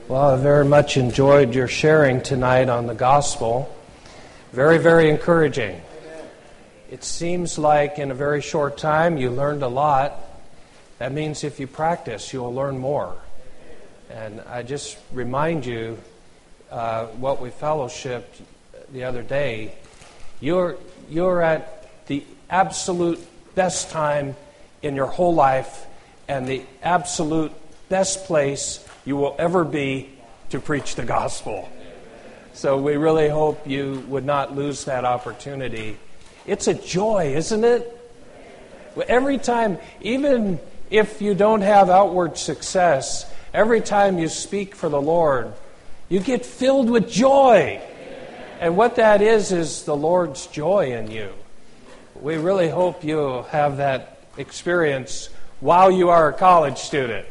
Well, I very much enjoyed your sharing tonight on the gospel. Very, very encouraging. It seems like in a very short time you learned a lot. That means if you practice, you'll learn more. And I just remind you what we fellowshipped the other day. You're at the absolute best time in your whole life and the absolute best place you will ever be to preach the gospel. So we really hope you would not lose that opportunity. It's a joy, isn't it? Every time, even if you don't have outward success, every time you speak for the Lord, you get filled with joy. And what that is the Lord's joy in you. We really hope you'll have that experience while you are a college student.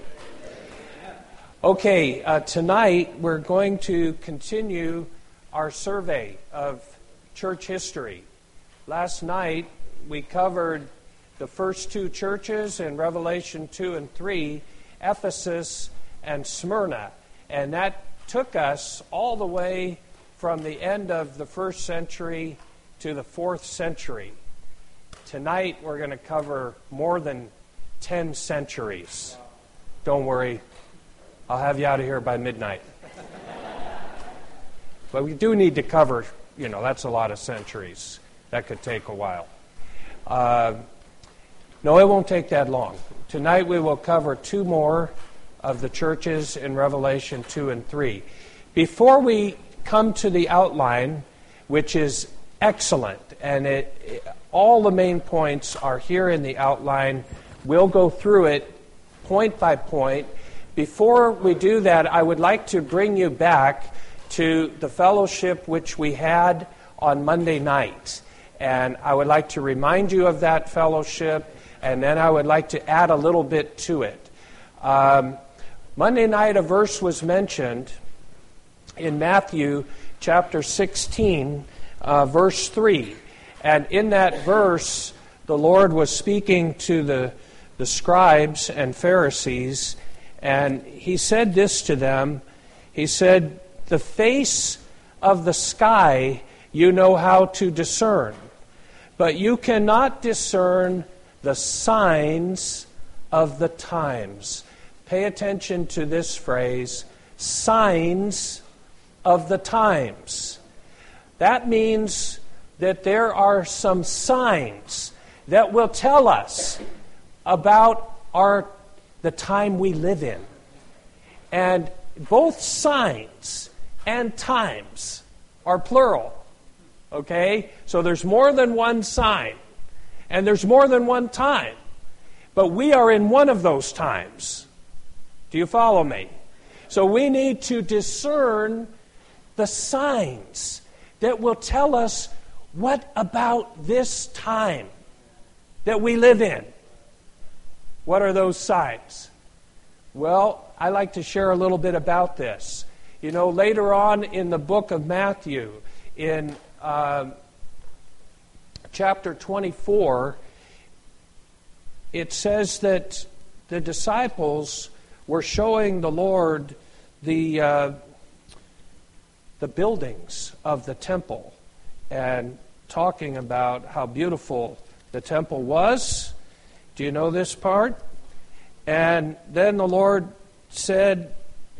Okay, tonight we're going to continue our survey of church history. Last night we covered the first two churches in Revelation 2 and 3, Ephesus and Smyrna. And that took us all the way from the end of the first century to the 4th century. Tonight we're going to cover more than 10 centuries. Don't worry, I'll have you out of here by midnight. But we do need to cover, that's a lot of centuries. That could take a while. No, it won't take that long. Tonight we will cover two more of the churches in Revelation 2 and 3. Before we come to the outline, which is excellent, and all the main points are here in the outline, we'll go through it point by point. Before we do that, I would like to bring you back to the fellowship which we had on Monday night. And I would like to remind you of that fellowship, and then I would like to add a little bit to it. Monday night, a verse was mentioned in Matthew chapter 16, verse 3. And in that verse, the Lord was speaking to the scribes and Pharisees, and He said this to them. He said, "The face of the sky you know how to discern, but you cannot discern the signs of the times." Pay attention to this phrase, signs of the times. That means that there are some signs that will tell us about the time we live in. And both signs and times are plural. Okay? So there's more than one sign, and there's more than one time. But we are in one of those times. Do you follow me? So we need to discern the signs that will tell us what about this time that we live in. What are those signs? Well, I like to share a little bit about this. Later on in the book of Matthew, in chapter 24, it says that the disciples were showing the Lord the buildings of the temple and talking about how beautiful the temple was. Do you know this part? And then the Lord said,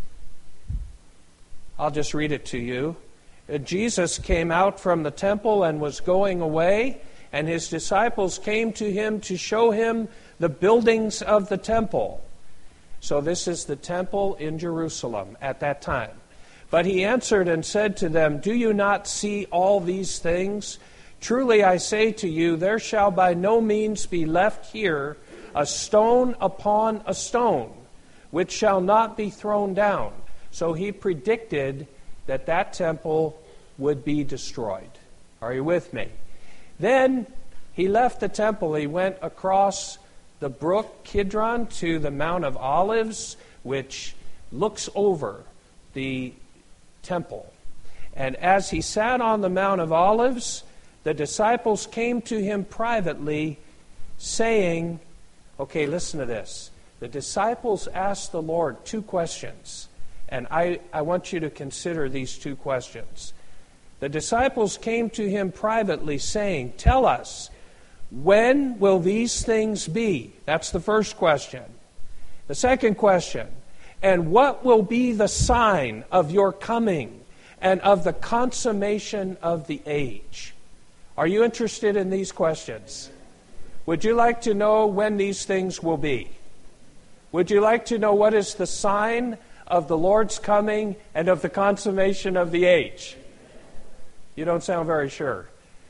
I'll just read it to you. Jesus came out from the temple and was going away, and his disciples came to him to show him the buildings of the temple. So this is the temple in Jerusalem at that time. But he answered and said to them, "Do you not see all these things? Truly I say to you, there shall by no means be left here a stone upon a stone, which shall not be thrown down." So he predicted that temple would be destroyed. Are you with me? Then he left the temple. He went across the brook Kidron to the Mount of Olives, which looks over the temple. And as he sat on the Mount of Olives, the disciples came to him privately, saying, okay, listen to this. The disciples asked the Lord two questions. And I want you to consider these two questions. The disciples came to him privately saying, "Tell us, when will these things be?" That's the first question. The second question, "And what will be the sign of your coming and of the consummation of the age?" Are you interested in these questions? Would you like to know when these things will be? Would you like to know what is the sign of the Lord's coming and of the consummation of the age? You don't sound very sure.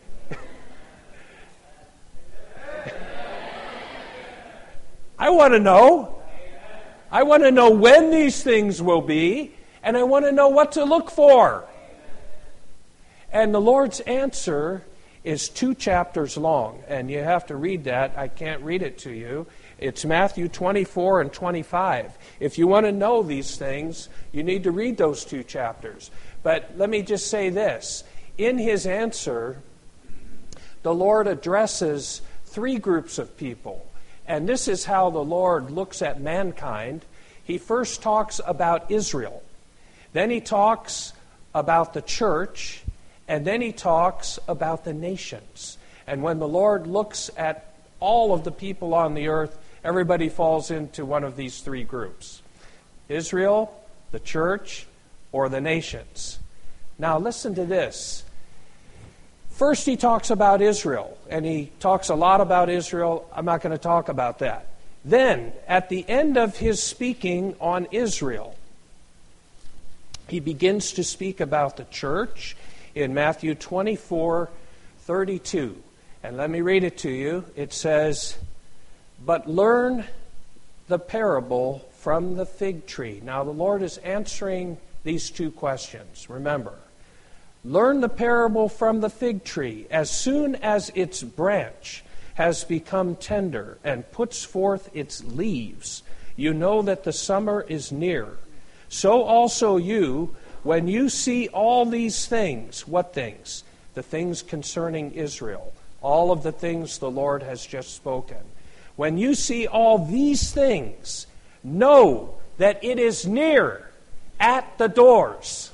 I want to know. I want to know when these things will be, and I want to know what to look for. And the Lord's answer is 2 chapters long, and you have to read that. I can't read it to you. It's Matthew 24 and 25. If you want to know these things, you need to read those 2 chapters. But let me just say this. In his answer, the Lord addresses 3 groups of people. And this is how the Lord looks at mankind. He first talks about Israel. Then he talks about the church. And then he talks about the nations. And when the Lord looks at all of the people on the earth, everybody falls into one of these 3 groups: Israel, the church, or the nations. Now listen to this. First he talks about Israel, and he talks a lot about Israel. I'm not going to talk about that. Then, at the end of his speaking on Israel, he begins to speak about the church in Matthew 24:32. And let me read it to you. It says, "But learn the parable from the fig tree." Now the Lord is answering these 2 questions. Remember, learn the parable from the fig tree. As soon as its branch has become tender and puts forth its leaves, you know that the summer is near. So also you, when you see all these things, what things? The things concerning Israel. All of the things the Lord has just spoken. When you see all these things, know that it is near, at the doors.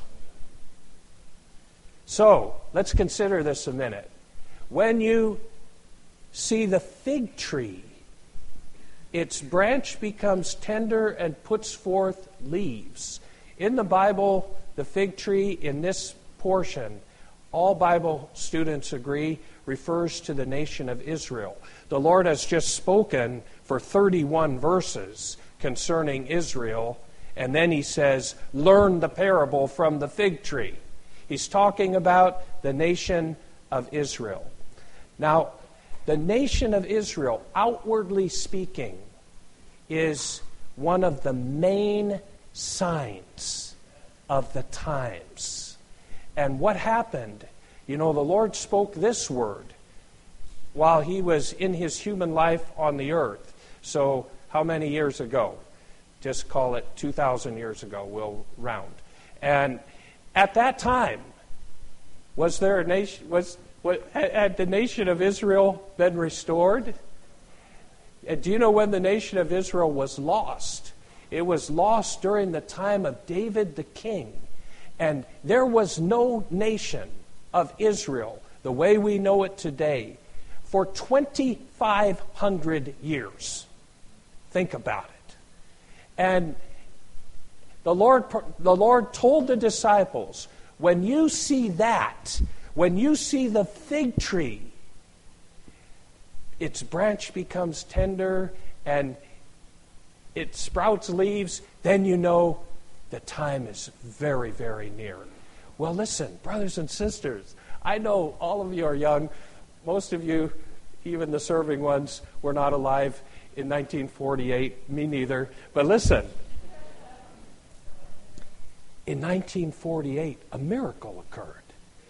So, let's consider this a minute. When you see the fig tree, its branch becomes tender and puts forth leaves. In the Bible, the fig tree in this portion, all Bible students agree, refers to the nation of Israel. The Lord has just spoken for 31 verses concerning Israel, and then he says, learn the parable from the fig tree. He's talking about the nation of Israel. Now, the nation of Israel, outwardly speaking, is one of the main signs of the times. And what happened? You know, the Lord spoke this word while he was in his human life on the earth. So, how many years ago? Just call it 2,000 years ago, we'll round. And at that time, was there a nation? Had the nation of Israel been restored? Do you know when the nation of Israel was lost? It was lost during the time of David the king. And there was no nation of Israel, the way we know it today, for 2,500 years. Think about it. And the Lord told the disciples, when you see that, when you see the fig tree, its branch becomes tender and it sprouts leaves, then you know the time is very, very near. Well, listen, brothers and sisters, I know all of you are young. Most of you, even the serving ones, were not alive in 1948. Me neither. But listen, in 1948, a miracle occurred.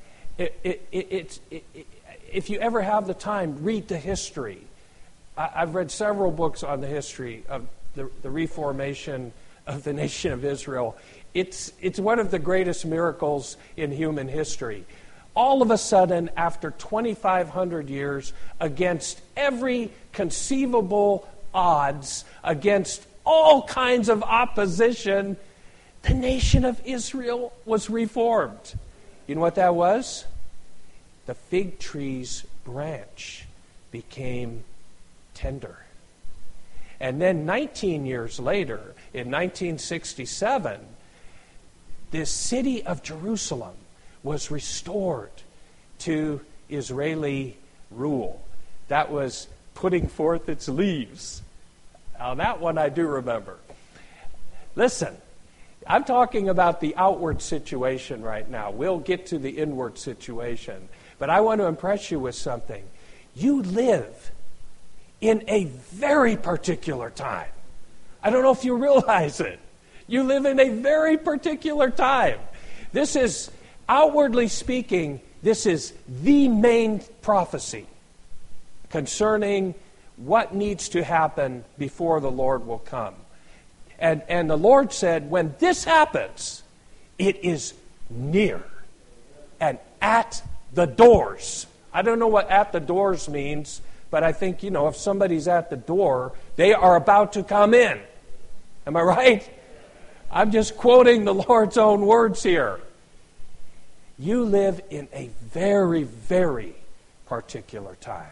If you ever have the time, read the history. I've read several books on the history of the reformation of the nation of Israel. It's one of the greatest miracles in human history. All of a sudden, after 2,500 years, against every conceivable odds, against all kinds of opposition, the nation of Israel was reformed. You know what that was? The fig tree's branch became tender. And then 19 years later, in 1967, the city of Jerusalem was restored to Israeli rule. That was putting forth its leaves. Now that one I do remember. Listen, I'm talking about the outward situation right now. We'll get to the inward situation. But I want to impress you with something. You live in a very particular time. I don't know if you realize it. You live in a very particular time. This is, outwardly speaking, this is the main prophecy concerning what needs to happen before the Lord will come. And the Lord said, when this happens, it is near and at the doors. I don't know what at the doors means, but I think, if somebody's at the door, they are about to come in. Am I right? I'm just quoting the Lord's own words here. You live in a very, very particular time.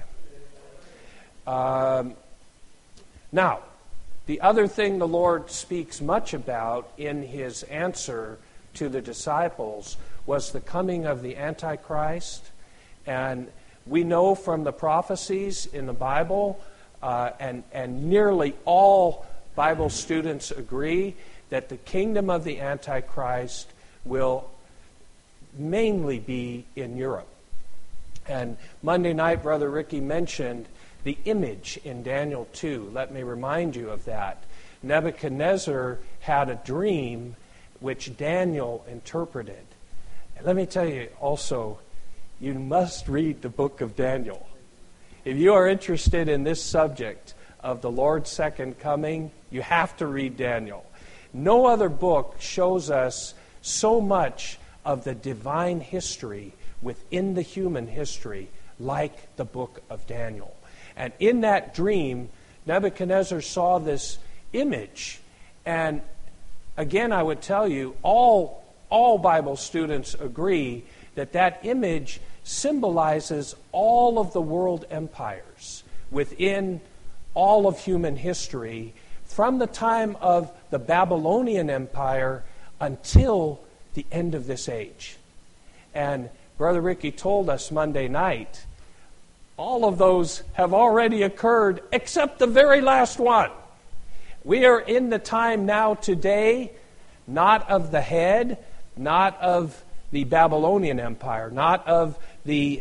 Now, the other thing the Lord speaks much about in his answer to the disciples was the coming of the Antichrist. And we know from the prophecies in the Bible, and nearly all Bible students agree, that the kingdom of the Antichrist will mainly be in Europe. And Monday night, Brother Ricky mentioned the image in Daniel 2. Let me remind you of that. Nebuchadnezzar had a dream which Daniel interpreted. And let me tell you also, you must read the book of Daniel. If you are interested in this subject of the Lord's second coming, you have to read Daniel. No other book shows us so much of the divine history within the human history like the book of Daniel. And in that dream, Nebuchadnezzar saw this image. And again, I would tell you, all Bible students agree that that image symbolizes all of the world empires within all of human history from the time of the Babylonian Empire until the end of this age. And Brother Ricky told us Monday night, all of those have already occurred except the very last one. We are in the time now today, not of the head, not of the Babylonian Empire, not of the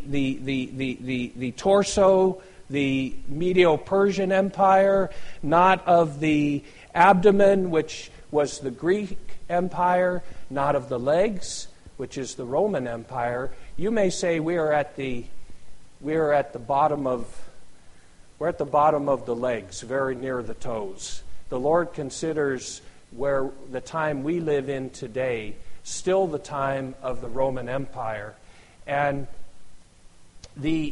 torso, the Medo-Persian Empire, not of the abdomen, which was the Greek Empire, not of the legs, which is the Roman Empire. You may say we are at the bottom of the legs, very near the toes. The Lord considers where the time we live in today still the time of the Roman Empire, and the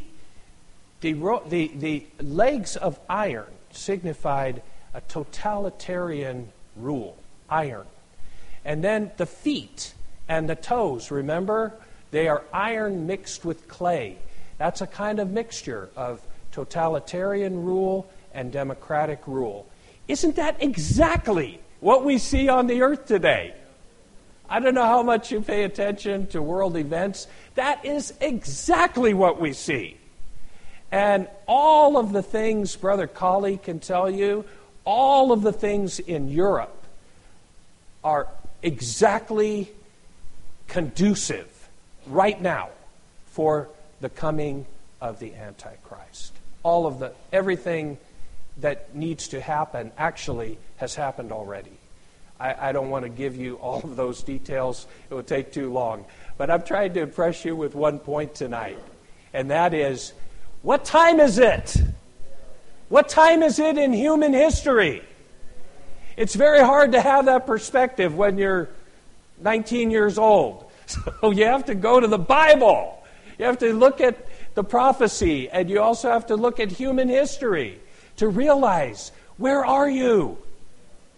legs of iron signified a totalitarian rule, iron. And then the feet and the toes, remember, they are iron mixed with clay. That's a kind of mixture of totalitarian rule and democratic rule. Isn't that exactly what we see on the earth today? I don't know how much you pay attention to world events. That is exactly what we see. And all of the things, Brother Colley can tell you, all of the things in Europe are exactly conducive right now for the coming of the Antichrist. Everything that needs to happen actually has happened already. I don't want to give you all of those details. It would take too long. But I'm trying to impress you with one point tonight, and that is, what time is it? What time is it in human history? It's very hard to have that perspective when you're 19 years old. So you have to go to the Bible. You have to look at the prophecy, and you also have to look at human history to realize, where are you?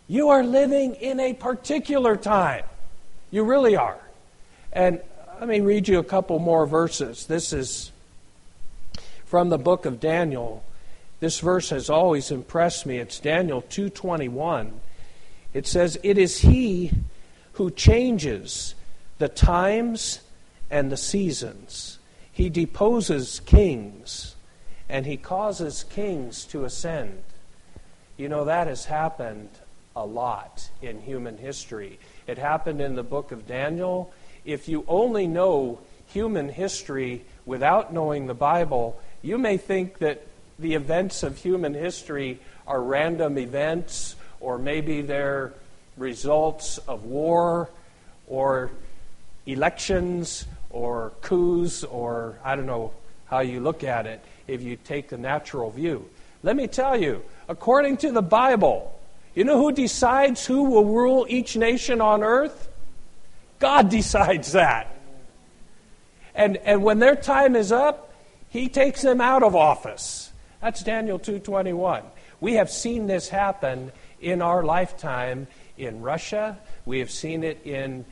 You are living in a particular time. You really are. And let me read you a couple more verses. This is from the book of Daniel. This verse has always impressed me. It's Daniel 2:21. It says, "It is He who changes the times and the seasons. He deposes kings, and He causes kings to ascend." You know, that has happened a lot in human history. It happened in the book of Daniel. If you only know human history without knowing the Bible, you may think that the events of human history are random events, or maybe they're results of war, or elections, or coups, or I don't know how you look at it if you take the natural view. Let me tell you, according to the Bible, you know who decides who will rule each nation on earth? God decides that. And when their time is up, He takes them out of office. That's Daniel 2:21. We have seen this happen in our lifetime in Russia. We have seen it in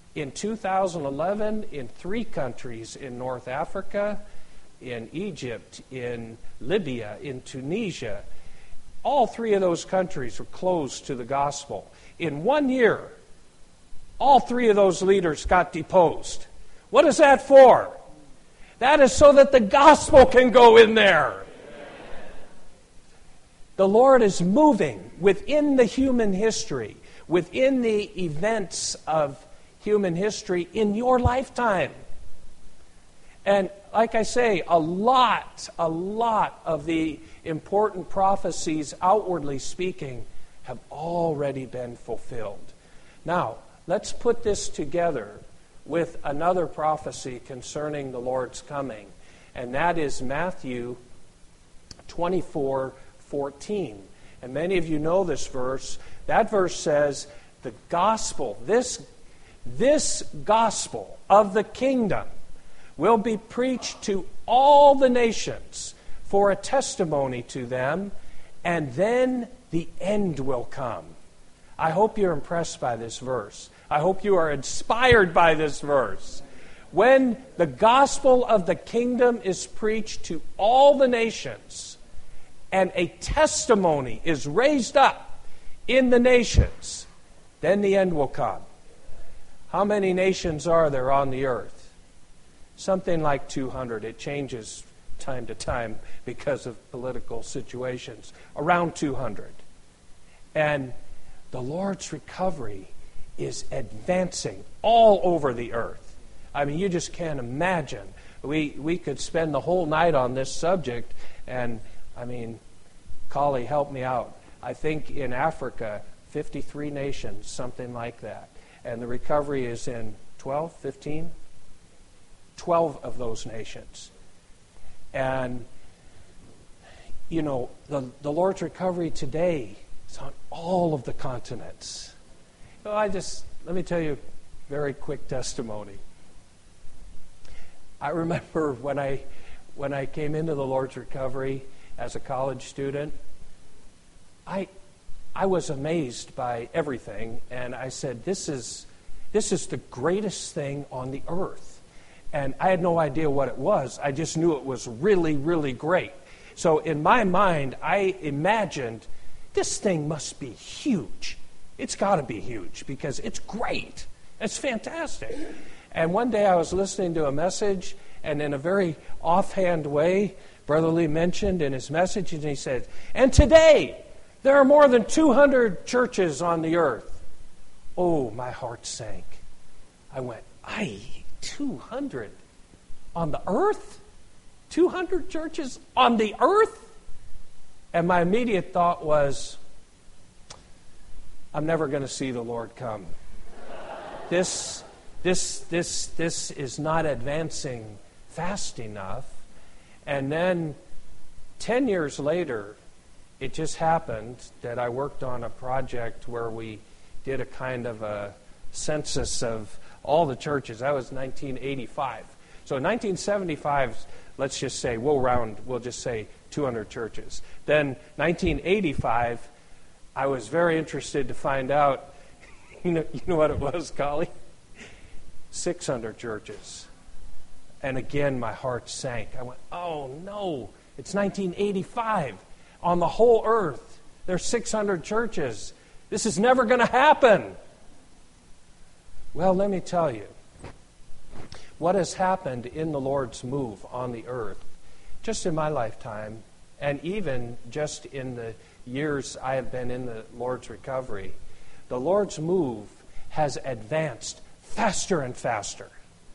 2011 in 3 countries in North Africa, in Egypt, in Libya, in Tunisia. All 3 of those countries were closed to the gospel. In 1 year, all 3 of those leaders got deposed. What is that for? That is so that the gospel can go in there. The Lord is moving within the human history, within the events of human history in your lifetime. And like I say, a lot of the important prophecies, outwardly speaking, have already been fulfilled. Now, let's put this together with another prophecy concerning the Lord's coming, and that is Matthew 24:14. And many of you know this verse. That verse says, the gospel, this gospel of the kingdom will be preached to all the nations for a testimony to them, and then the end will come. I hope you're impressed by this verse. I hope you are inspired by this verse. When the gospel of the kingdom is preached to all the nations, and a testimony is raised up in the nations, then the end will come. How many nations are there on the earth? Something like 200. It changes time to time because of political situations. Around 200. And the Lord's recovery is advancing all over the earth. I mean, you just can't imagine. We could spend the whole night on this subject, and I mean, Kali, help me out. I think in Africa, 53 nations, something like that. And the recovery is in 12, 15? 12 of those nations. And, you know, the Lord's recovery today is on all of the continents. So let me tell you a very quick testimony. I remember when I came into the Lord's recovery as a college student, I was amazed by everything, and I said, this is the greatest thing on the earth. And I had no idea what it was. I just knew it was really, really great. So in my mind, I imagined this thing must be huge. It's got to be huge because it's great. It's fantastic. And one day I was listening to a message, and in a very offhand way, Brother Lee mentioned in his message, and he said, and today, there are more than 200 churches on the earth. Oh, my heart sank. I went, 200 on the earth? 200 churches on the earth? And my immediate thought was, I'm never going to see the Lord come. This is not advancing fast enough. And then 10 years later, it just happened that I worked on a project where we did a kind of a census of all the churches. That was 1985. So in 1975, let's just say, we'll just say 200 churches. Then 1985, I was very interested to find out, you know what it was, Collie? 600 churches. And again, my heart sank. I went, oh no, it's 1985. On the whole earth, there's 600 churches. This is never going to happen. Well, let me tell you, what has happened in the Lord's move on the earth, just in my lifetime, and even just in the years I have been in the Lord's recovery, the Lord's move has advanced faster and faster.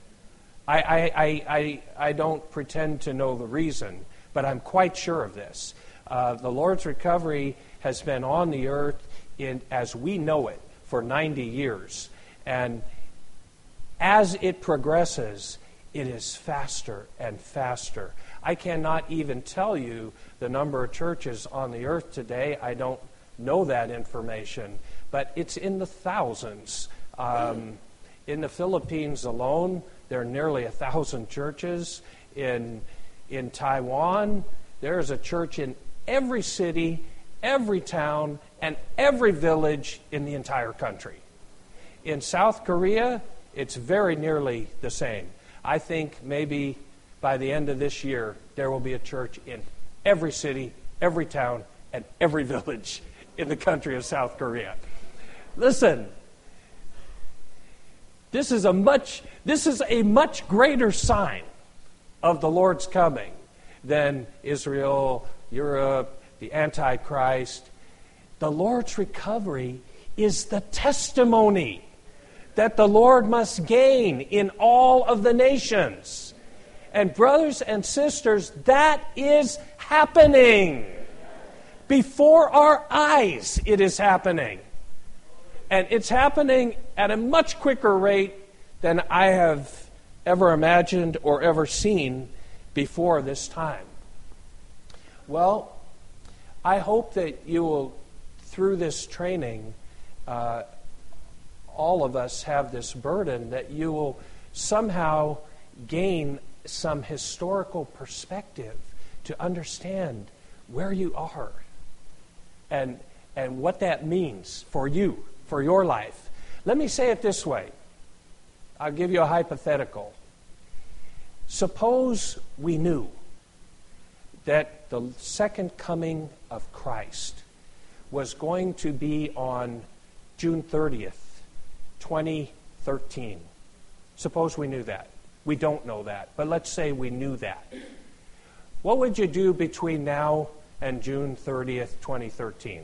I don't pretend to know the reason, but I'm quite sure of this. The Lord's recovery has been on the earth as we know it for 90 years. And as it progresses, it is faster and faster. I cannot even tell you the number of churches on the earth today. I don't know that information, but it's in the thousands. In the Philippines alone, there are nearly 1,000 churches. In Taiwan, there is a church in every city, every town, and every village in the entire country. In South Korea, it's very nearly the same. I think maybe by the end of this year, there will be a church in every city, every town, and every village in the country of South Korea. Listen, this is a much greater sign of the Lord's coming than Israel, Europe, the Antichrist. The Lord's recovery is the testimony that the Lord must gain in all of the nations. And brothers and sisters, that is happening. Before our eyes, it is happening. And it's happening at a much quicker rate than I have ever imagined or ever seen before this time. Well, I hope that you will, through this training, all of us have this burden that you will somehow gain some historical perspective to understand where you are and what that means for you, for your life. Let me say it this way. I'll give you a hypothetical. Suppose we knew that the second coming of Christ was going to be on June 30th, 2013. Suppose we knew that. We don't know that, but let's say we knew that. What would you do between now and June 30th, 2013?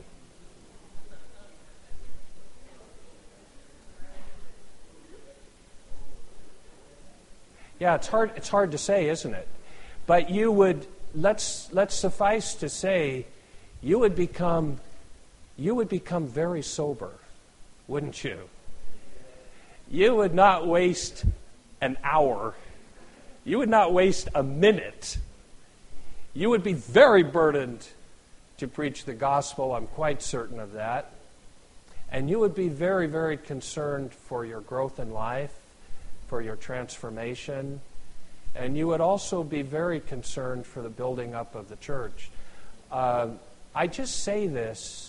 Yeah, it's hard to say, isn't it? But you would, let's suffice to say, you would become very sober, wouldn't you? You would not waste an hour. You would not waste a minute. You would be very burdened to preach the gospel. I'm quite certain of that. And you would be very, very concerned for your growth in life, for your transformation. And you would also be very concerned for the building up of the church. I just say this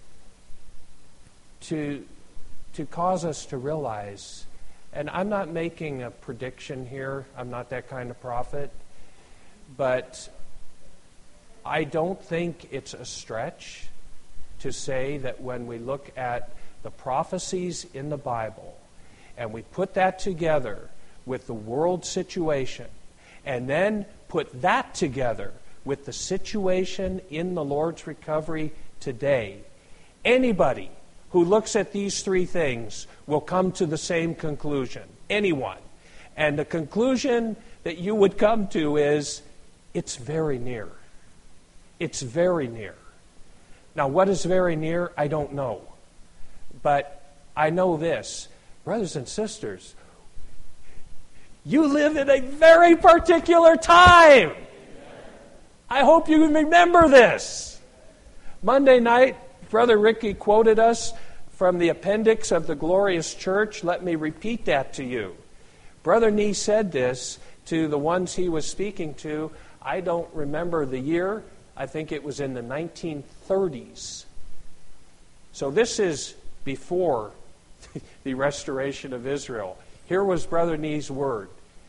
to cause us to realize, and I'm not making a prediction here, I'm not that kind of prophet, but I don't think it's a stretch to say that when we look at the prophecies in the Bible and we put that together with the world situation and then put that together with the situation in the Lord's recovery today, anybody who looks at these three things will come to the same conclusion. Anyone. And the conclusion that you would come to is, it's very near. It's very near. Now, what is very near? I don't know. But I know this. Brothers and sisters, you live in a very particular time. I hope you remember this. Monday night, Brother Ricky quoted us from the appendix of the Glorious Church. Let me repeat that to you. Brother Nee said this to the ones he was speaking to. I don't remember the year. I think it was in the 1930s. So this is before the restoration of Israel. Here was Brother Nee's word.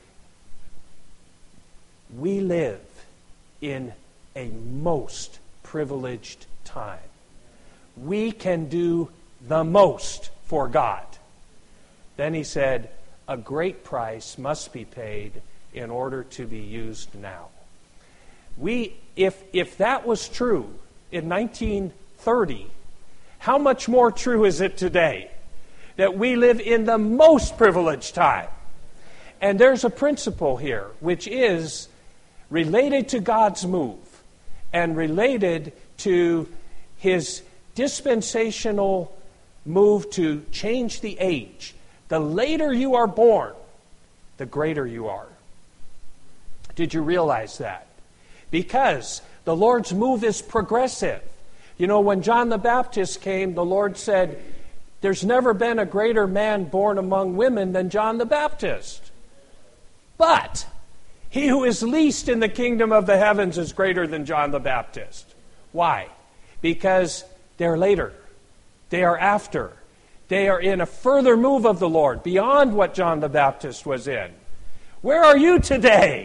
We live in a most privileged time. We can do the most for God. Then he said, a great price must be paid in order to be used now. If that was true in 1930, how much more true is it today? That we live in the most privileged time. And there's a principle here, which is related to God's move and related to His dispensational move to change the age. The later you are born, the greater you are. Did you realize that? Because the Lord's move is progressive. You know, when John the Baptist came, the Lord said, there's never been a greater man born among women than John the Baptist. But he who is least in the kingdom of the heavens is greater than John the Baptist. Why? Because they're later. They are after. They are in a further move of the Lord, beyond what John the Baptist was in. Where are you today?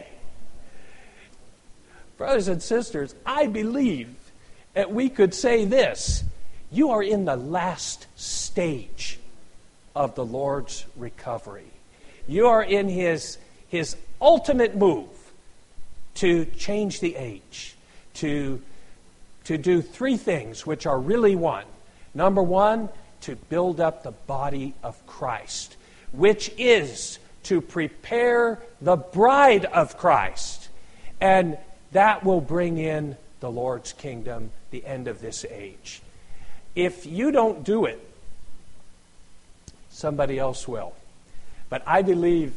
Brothers and sisters, I believe that we could say this. You are in the last stage of the Lord's recovery. You are in His ultimate move to change the age, to do three things which are really one. Number one, to build up the body of Christ, which is to prepare the bride of Christ. And that will bring in the Lord's kingdom, the end of this age. If you don't do it, somebody else will. But I believe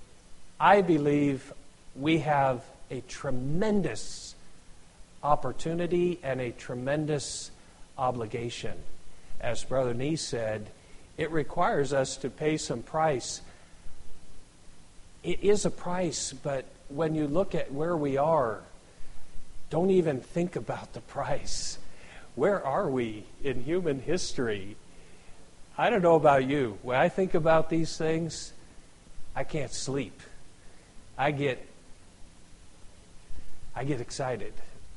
we have a tremendous opportunity and a tremendous obligation. As Brother Nee said, it requires us to pay some price. It is a price, but when you look at where we are, don't even think about the price. Where are we in human history? I don't know about you. When I think about these things, I can't sleep. I get excited.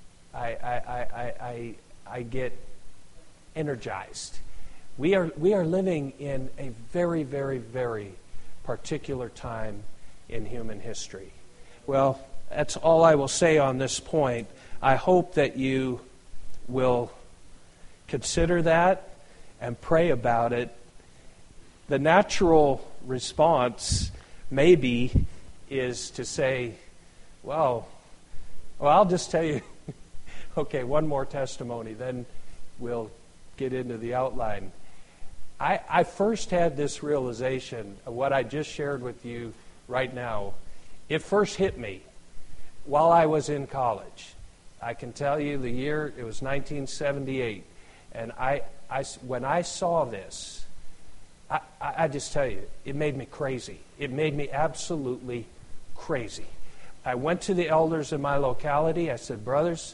I get energized. We are living in a very, very, very particular time in human history. Well, that's all I will say on this point. I hope that you will consider that and pray about it. The natural response maybe is to say, well, I'll just tell you, okay, one more testimony, then we'll get into the outline. I first had this realization of what I just shared with you right now. It first hit me while I was in college. I can tell you the year, it was 1978. And when I saw this, I just tell you, it made me crazy. It made me absolutely crazy. I went to the elders in my locality. I said, brothers,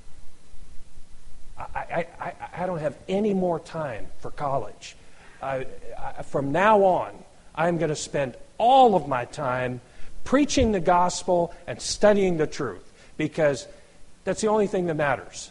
I don't have any more time for college. From now on, I'm going to spend all of my time preaching the gospel and studying the truth, because that's the only thing that matters.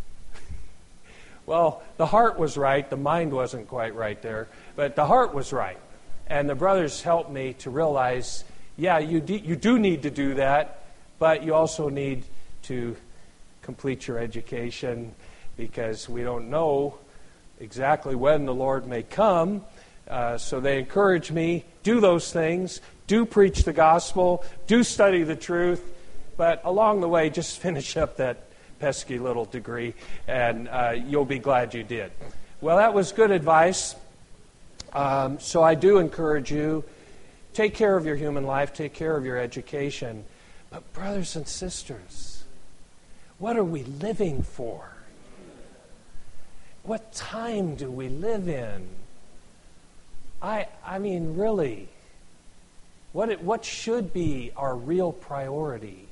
Well, the heart was right. The mind wasn't quite right there, but the heart was right. And the brothers helped me to realize, yeah, you do need to do that, but you also need to complete your education, because we don't know exactly when the Lord may come. So they encourage me, do those things, do preach the gospel, do study the truth, but along the way, just finish up that pesky little degree, and you'll be glad you did. Well, that was good advice. So I do encourage you, take care of your human life, take care of your education. But brothers and sisters, what are we living for? What time do we live in? I mean, really, what should be our real priority?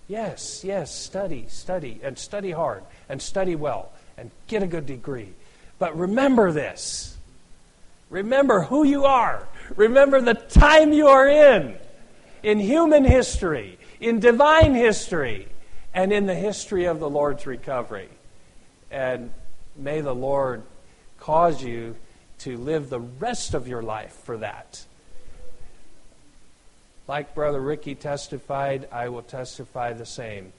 Yes, study, and study hard, and study well, and get a good degree. But remember this. Remember who you are. Remember the time you are in human history, in divine history, and in the history of the Lord's recovery. And may the Lord cause you to live the rest of your life for that. Like Brother Ricky testified, I will testify the same.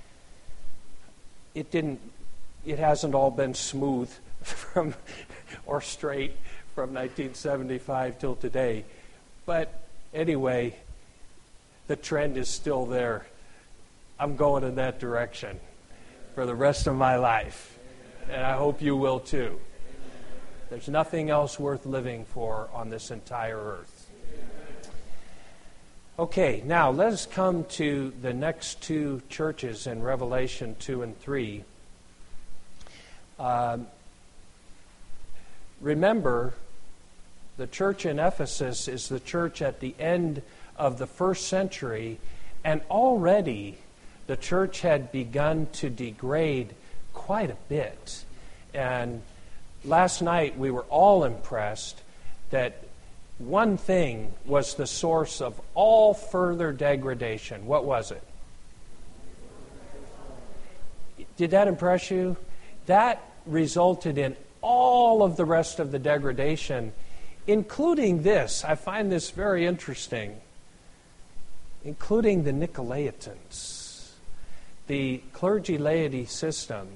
It hasn't all been smooth or straight from 1975 till today. But anyway, the trend is still there. I'm going in that direction for the rest of my life. And I hope you will too. There's nothing else worth living for on this entire earth. Okay, now let us come to the next two churches in Revelation 2 and 3. Remember, the church in Ephesus is the church at the end of the first century, and already the church had begun to degrade quite a bit. And last night we were all impressed that one thing was the source of all further degradation. What was it? Did that impress you? That resulted in all of the rest of the degradation, including this. I find this very interesting. Including the Nicolaitans, the clergy laity system.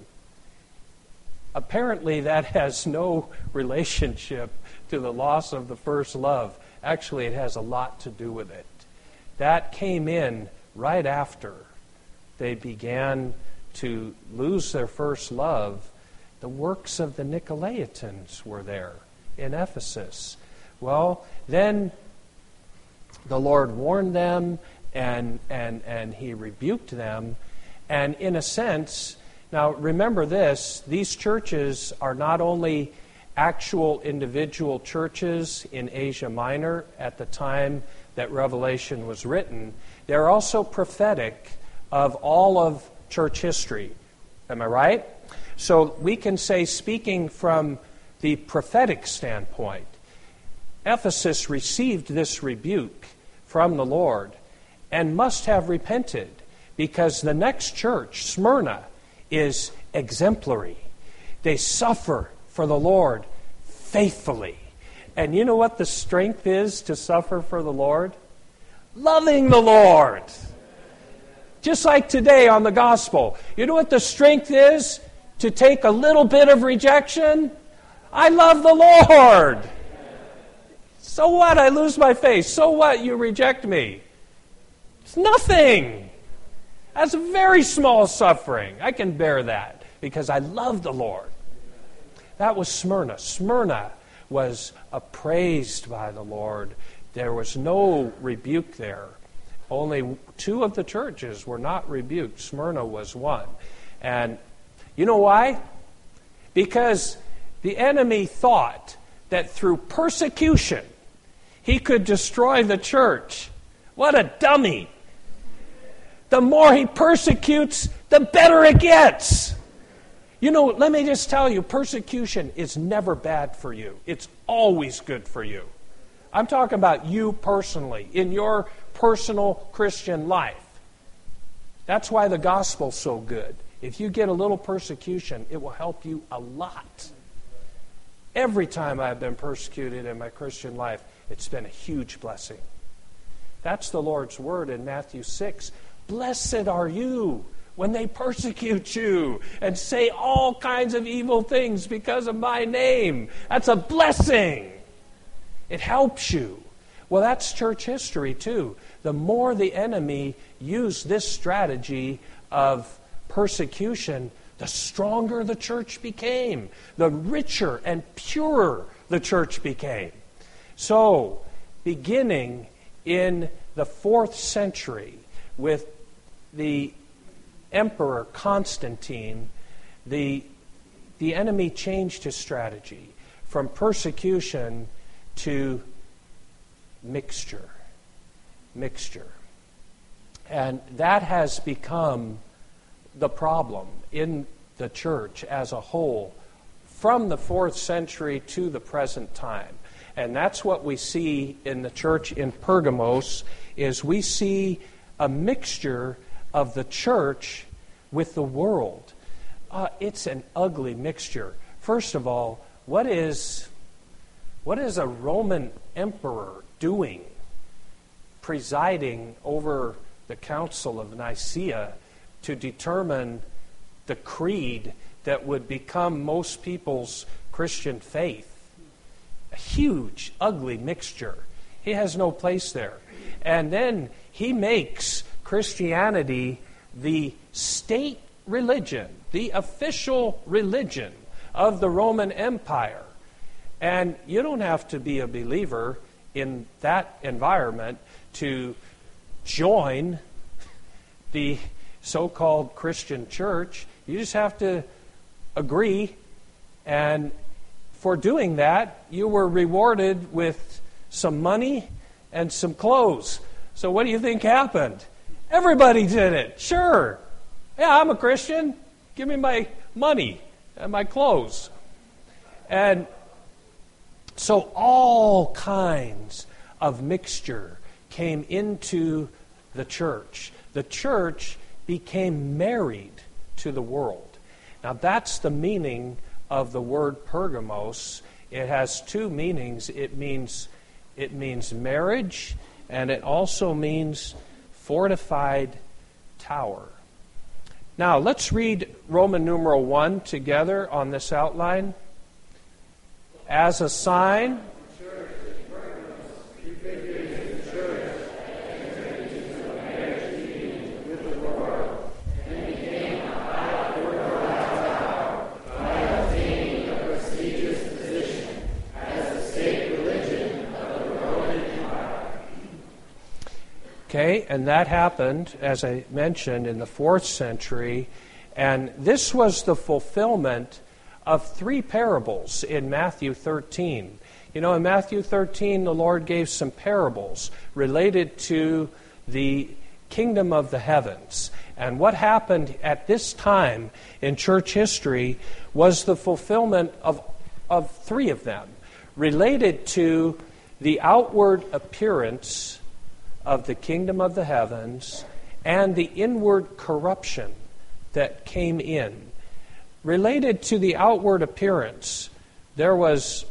Apparently that has no relationship to the loss of the first love. Actually, it has a lot to do with it. That came in right after they began to lose their first love. The works of the Nicolaitans were there in Ephesus. Well, then the Lord warned them and He rebuked them. And in a sense, now remember this, these churches are not only actual individual churches in Asia Minor at the time that Revelation was written, they're also prophetic of all of church history. Am I right? So we can say, speaking from the prophetic standpoint, Ephesus received this rebuke from the Lord and must have repented, because the next church, Smyrna, is exemplary. They suffer for the Lord faithfully. And you know what the strength is to suffer for the Lord? Loving the Lord. Just like today on the gospel. You know what the strength is to take a little bit of rejection? I love the Lord. So what? I lose my faith. So what? You reject me. It's nothing. That's a very small suffering. I can bear that because I love the Lord. That was Smyrna. Smyrna was appraised by the Lord. There was no rebuke there. Only two of the churches were not rebuked. Smyrna was one. And you know why? Because the enemy thought that through persecution he could destroy the church. What a dummy. The more he persecutes, the better it gets. You know, let me just tell you, persecution is never bad for you. It's always good for you. I'm talking about you personally, in your personal Christian life. That's why the gospel's so good. If you get a little persecution, it will help you a lot. Every time I've been persecuted in my Christian life, it's been a huge blessing. That's the Lord's word in Matthew 6. Blessed are you when they persecute you and say all kinds of evil things because of my name. That's a blessing. It helps you. Well, that's church history too. The more the enemy used this strategy of persecution, the stronger the church became. The richer and purer the church became. So, beginning in the 4th century with the Emperor Constantine, the enemy changed his strategy from persecution to mixture. And that has become the problem in the church as a whole from the 4th century to the present time. And that's what we see in the church in Pergamos, is we see a mixture of the church with the world. It's an ugly mixture. First of all, what is a Roman emperor doing, presiding over the Council of Nicaea to determine the creed that would become most people's Christian faith? A huge, ugly mixture. He has no place there. And then he makes Christianity the state religion, the official religion of the Roman Empire. And you don't have to be a believer in that environment to join the so-called Christian church. You just have to agree, and for doing that, you were rewarded with some money and some clothes. So what do you think happened? Everybody did it. Sure. Yeah, I'm a Christian. Give me my money and my clothes. And so all kinds of mixture came into the church. The church became married to the world. Now that's the meaning of the word Pergamos. It has two meanings. It means marriage, and it also means fortified tower. Now let's read Roman numeral 1 together on this outline. As a sign, okay, and that happened, as I mentioned, in the 4th century. And this was the fulfillment of 3 parables in Matthew 13. You know, in Matthew 13, the Lord gave some parables related to the kingdom of the heavens. And what happened at this time in church history was the fulfillment of 3 of them, related to the outward appearance of the kingdom of the heavens and the inward corruption that came in. Related to the outward appearance, there was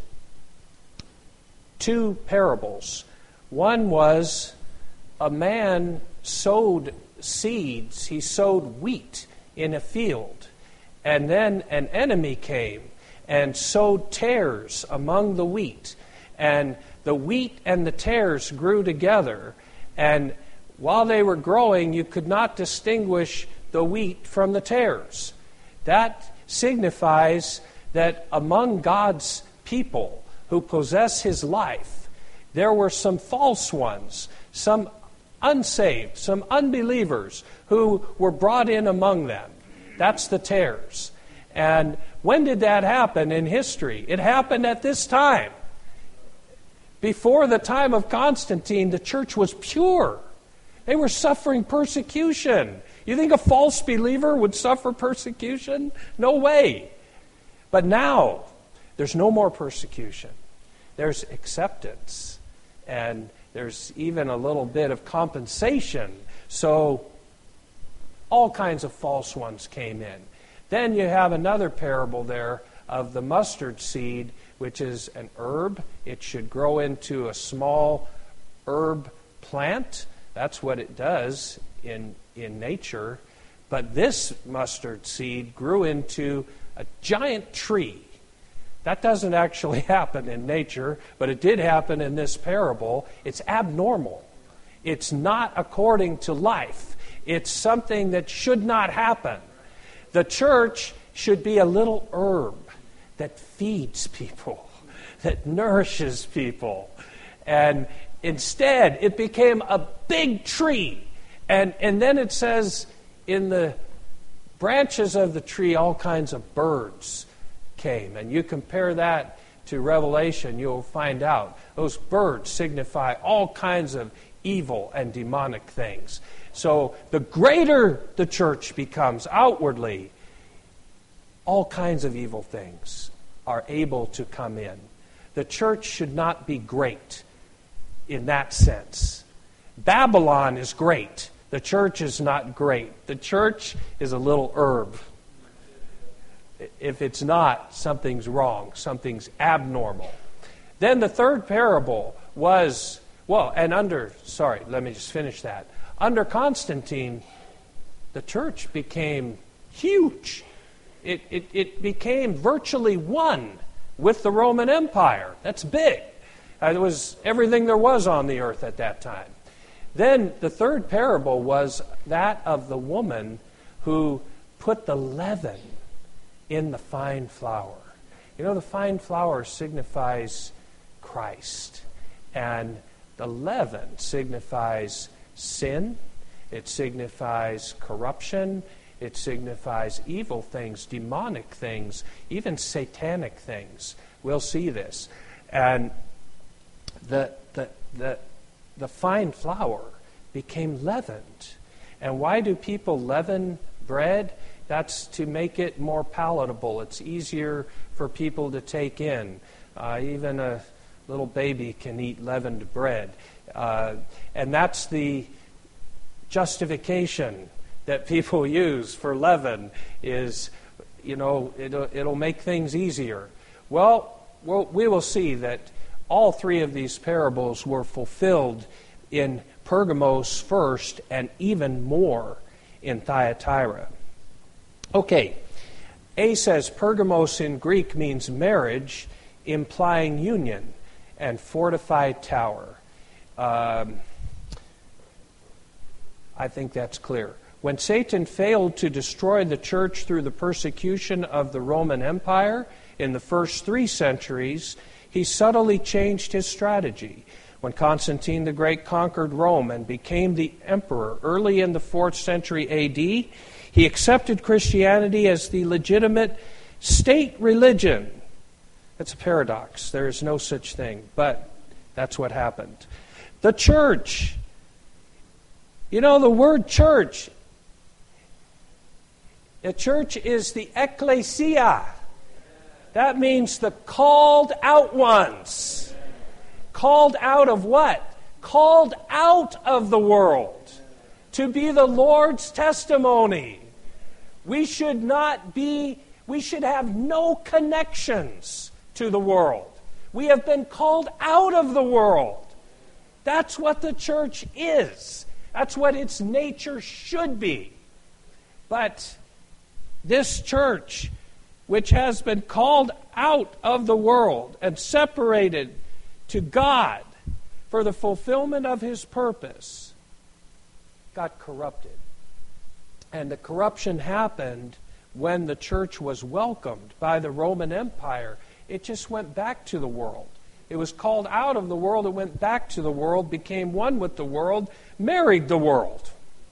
2 parables. One was a man sowed seeds. He sowed wheat in a field. And then an enemy came and sowed tares among the wheat. And the wheat and the tares grew together. And while they were growing, you could not distinguish the wheat from the tares. That signifies that among God's people who possess His life, there were some false ones, some unsaved, some unbelievers who were brought in among them. That's the tares. And when did that happen in history? It happened at this time. Before the time of Constantine, the church was pure. They were suffering persecution. You think a false believer would suffer persecution? No way. But now, there's no more persecution. There's acceptance. And there's even a little bit of compensation. So, all kinds of false ones came in. Then you have another parable there of the mustard seed, which is an herb. It should grow into a small herb plant. That's what it does in nature. But this mustard seed grew into a giant tree. That doesn't actually happen in nature, but it did happen in this parable. It's abnormal. It's not according to life. It's something that should not happen. The church should be a little herb that feeds people, that nourishes people. And instead, it became a big tree. And then it says, in the branches of the tree, all kinds of birds came. And you compare that to Revelation, you'll find out. Those birds signify all kinds of evil and demonic things. So the greater the church becomes outwardly, all kinds of evil things are able to come in. The church should not be great in that sense. Babylon is great. The church is not great. The church is a little herb. If it's not, something's wrong. Something's abnormal. Then the third parable was, let me just finish that. Under Constantine, the church became huge. It became virtually one with the Roman Empire. That's big. It was everything there was on the earth at that time. Then the third parable was that of the woman who put the leaven in the fine flour. You know, the fine flour signifies Christ, and the leaven signifies sin. It signifies corruption. It signifies evil things, demonic things, even satanic things. We'll see this. And the fine flour became leavened. And why do people leaven bread? That's to make it more palatable. It's easier for people to take in. Even a little baby can eat leavened bread. And that's the justification that people use for leaven is, it'll make things easier. Well, we will see that all three of these parables were fulfilled in Pergamos first and even more in Thyatira. Okay, A says Pergamos in Greek means marriage, implying union, and fortified tower. I think that's clear. When Satan failed to destroy the church through the persecution of the Roman Empire in the first 3 centuries, he subtly changed his strategy. When Constantine the Great conquered Rome and became the emperor early in the 4th century A.D., he accepted Christianity as the legitimate state religion. That's a paradox. There is no such thing, but that's what happened. The church. The word church. The church is the ecclesia. That means the called out ones. Called out of what? Called out of the world. To be the Lord's testimony. We should have no connections to the world. We have been called out of the world. That's what the church is. That's what its nature should be. But this church, which has been called out of the world and separated to God for the fulfillment of His purpose, got corrupted. And the corruption happened when the church was welcomed by the Roman Empire. It just went back to the world. It was called out of the world, it went back to the world, became one with the world, married the world.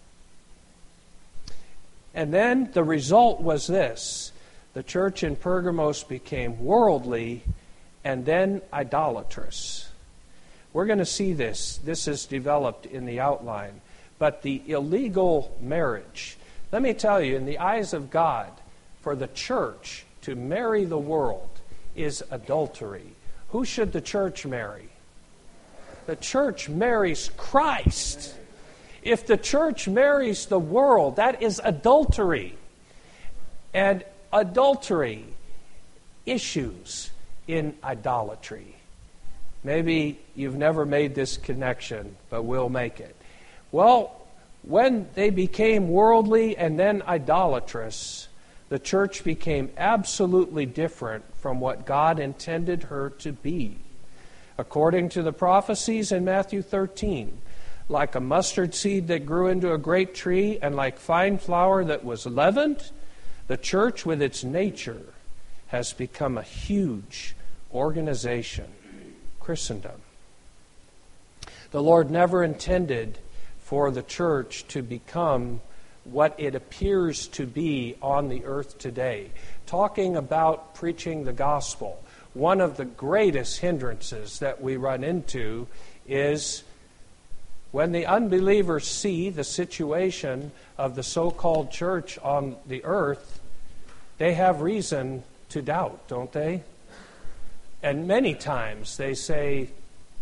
And then the result was this. The church in Pergamos became worldly and then idolatrous. We're going to see this. This is developed in the outline. But the illegal marriage, let me tell you, in the eyes of God, for the church to marry the world is adultery. Who should the church marry? The church marries Christ. If the church marries the world, that is adultery. And adultery issues in idolatry. Maybe you've never made this connection, but we'll make it. Well, when they became worldly and then idolatrous, the church became absolutely different from what God intended her to be. According to the prophecies in Matthew 13, like a mustard seed that grew into a great tree and like fine flour that was leavened, the church with its nature has become a huge organization, Christendom. The Lord never intended for the church to become what it appears to be on the earth today. Talking about preaching the gospel, one of the greatest hindrances that we run into is when the unbelievers see the situation of the so-called church on the earth, they have reason to doubt, don't they? And many times they say,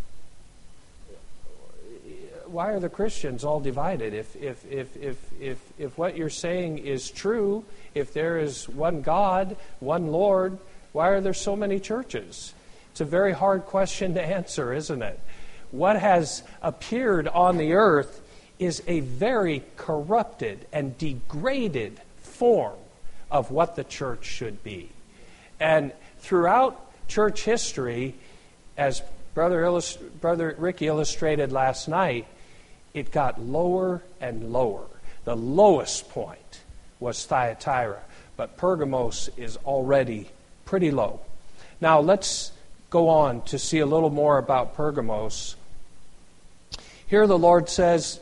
why are the Christians all divided? If what you're saying is true, if there is one God, one Lord, why are there so many churches? It's a very hard question to answer, isn't it? What has appeared on the earth is a very corrupted and degraded form of what the church should be. And throughout church history, as Brother Ricky illustrated last night, it got lower and lower. The lowest point was Thyatira, but Pergamos is already pretty low. Now let's go on to see a little more about Pergamos. Here the Lord says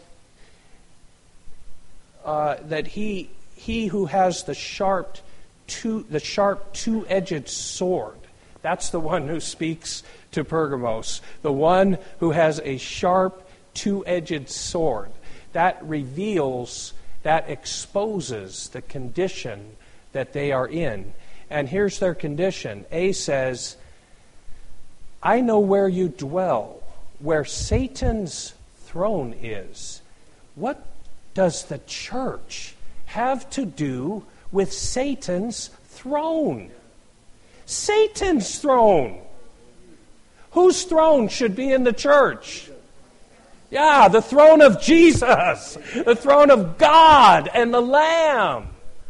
that he who has the sharp two-edged sword, that's the one who speaks to Pergamos, the one who has a sharp two-edged sword. That reveals, that exposes the condition that they are in. And here's their condition. A says, I know where you dwell, where Satan's throne is. What does the church have to do with Satan's throne? Satan's throne. Whose throne should be in the church? Yeah, the throne of Jesus, the throne of God and the Lamb.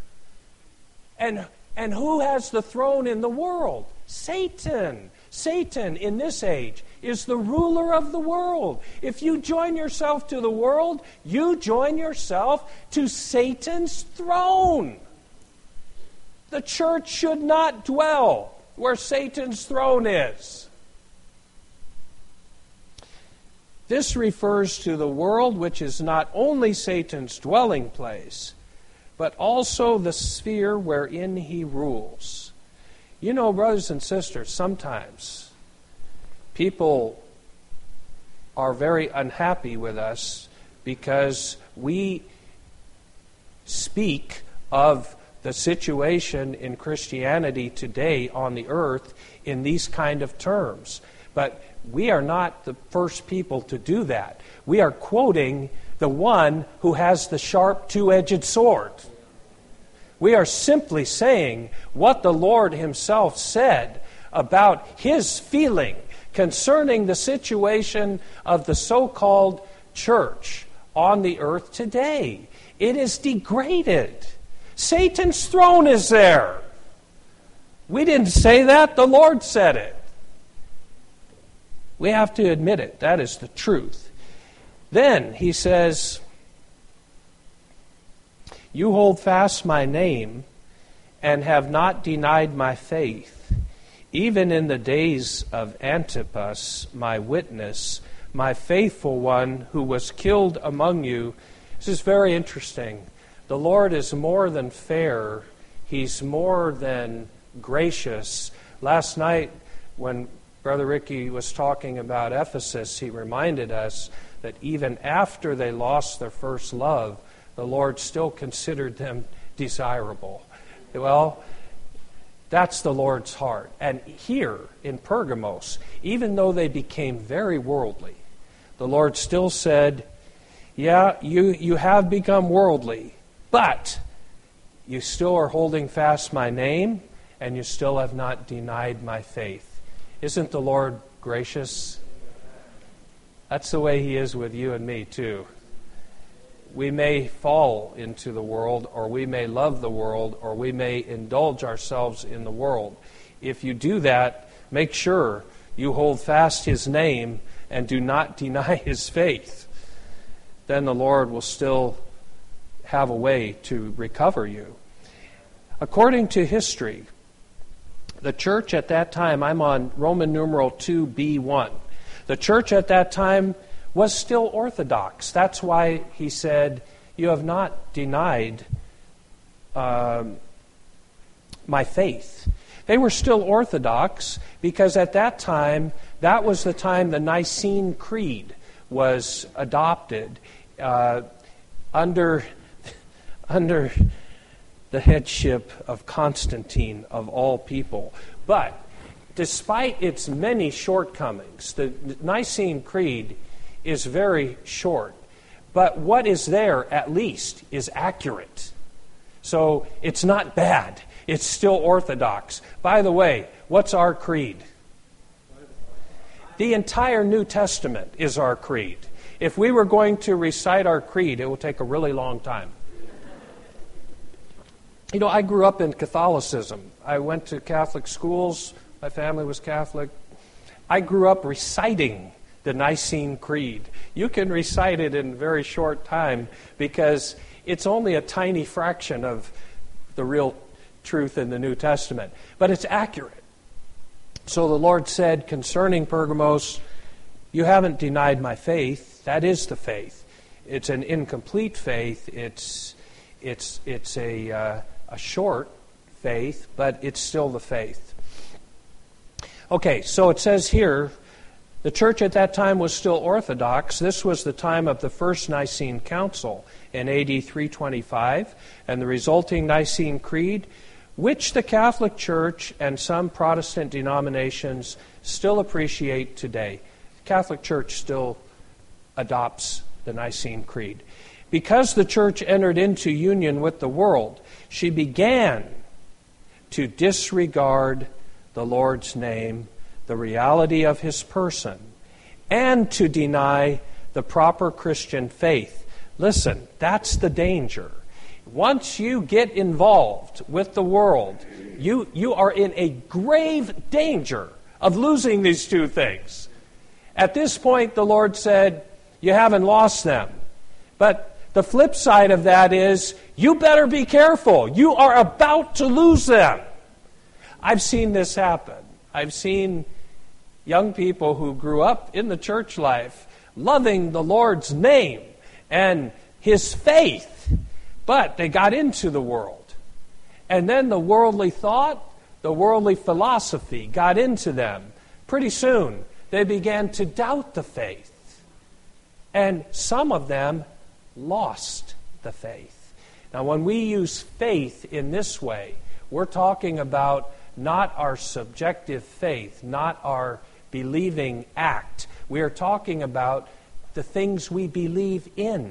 And who has the throne in the world? Satan. Satan in this age is the ruler of the world. If you join yourself to the world, you join yourself to Satan's throne. The church should not dwell where Satan's throne is. This refers to the world, which is not only Satan's dwelling place, but also the sphere wherein he rules. You know, brothers and sisters, sometimes people are very unhappy with us because we speak of the situation in Christianity today on the earth in these kind of terms. But we are not the first people to do that. We are quoting the one who has the sharp two-edged sword. We are simply saying what the Lord Himself said about His feeling concerning the situation of the so-called church on the earth today. It is degraded. Satan's throne is there. We didn't say that. The Lord said it. We have to admit it. That is the truth. Then He says, you hold fast my name and have not denied my faith, even in the days of Antipas, my witness, my faithful one who was killed among you. This is very interesting. The Lord is more than fair. He's more than gracious. Last night when Brother Ricky was talking about Ephesus, he reminded us that even after they lost their first love, the Lord still considered them desirable. Well, that's the Lord's heart. And here in Pergamos, even though they became very worldly, the Lord still said, yeah, you have become worldly, but you still are holding fast my name, and you still have not denied my faith. Isn't the Lord gracious? That's the way He is with you and me, too. We may fall into the world, or we may love the world, or we may indulge ourselves in the world. If you do that, make sure you hold fast His name and do not deny His faith. Then the Lord will still have a way to recover you. According to history, the church at that time, I'm on Roman numeral 2b1. The church at that time was still Orthodox. That's why He said, you have not denied my faith. They were still Orthodox because at that time, that was the time the Nicene Creed was adopted under the headship of Constantine of all people. But despite its many shortcomings, the Nicene Creed is very short. But what is there, at least, is accurate. So it's not bad. It's still orthodox. By the way, what's our creed? The entire New Testament is our creed. If we were going to recite our creed, it would take a really long time. You know, I grew up in Catholicism. I went to Catholic schools. My family was Catholic. I grew up reciting the Nicene Creed. You can recite it in a very short time because it's only a tiny fraction of the real truth in the New Testament. But it's accurate. So the Lord said concerning Pergamos, you haven't denied my faith. That is the faith. It's an incomplete faith. It's a short faith, but it's still the faith. Okay, so it says here, the church at that time was still Orthodox. This was the time of the First Nicene Council in AD 325, and the resulting Nicene Creed, which the Catholic Church and some Protestant denominations still appreciate today. The Catholic Church still adopts the Nicene Creed. Because the church entered into union with the world, she began to disregard the Lord's name, the reality of His person, and to deny the proper Christian faith. Listen, that's the danger. Once you get involved with the world, you are in a grave danger of losing these two things. At this point, the Lord said, you haven't lost them. But the flip side of that is, you better be careful. You are about to lose them. I've seen this happen. I've seen young people who grew up in the church life loving the Lord's name and His faith, but they got into the world. And then the worldly thought, the worldly philosophy got into them. Pretty soon, they began to doubt the faith. And some of them lost the faith. Now, when we use faith in this way, we're talking about not our subjective faith, not our believing act. We are talking about the things we believe in.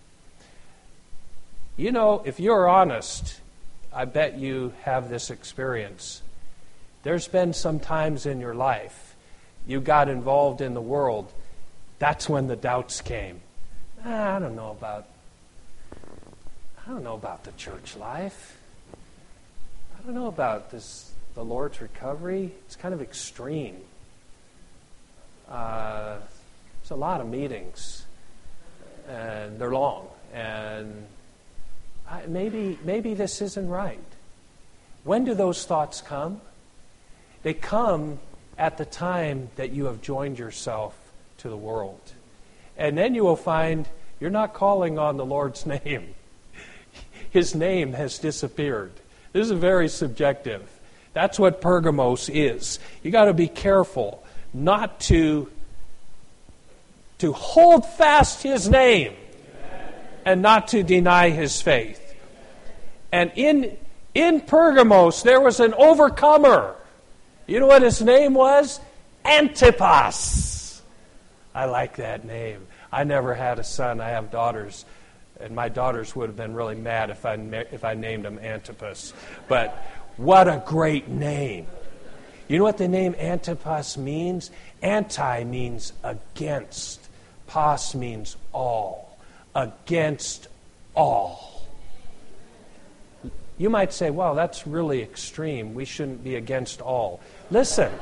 You know, if you're honest, I bet you have this experience. There's been some times in your life you got involved in the world. That's when the doubts came. I don't know about the church life. I don't know about this, the Lord's recovery. It's kind of extreme. It's a lot of meetings, and they're long, and maybe this isn't right. When do those thoughts come? They come at the time that you have joined yourself to the world. And then you will find you're not calling on the Lord's name. His name has disappeared. This is very subjective. That's what Pergamos is. You got to be careful not to hold fast His name and not to deny His faith. And in Pergamos, there was an overcomer. You know what his name was? Antipas. I like that name. I never had a son. I have daughters, and my daughters would have been really mad if I named them Antipas. But what a great name. You know what the name Antipas means? Anti means against. Pas means all. Against all. You might say, well, that's really extreme. We shouldn't be against all. Listen.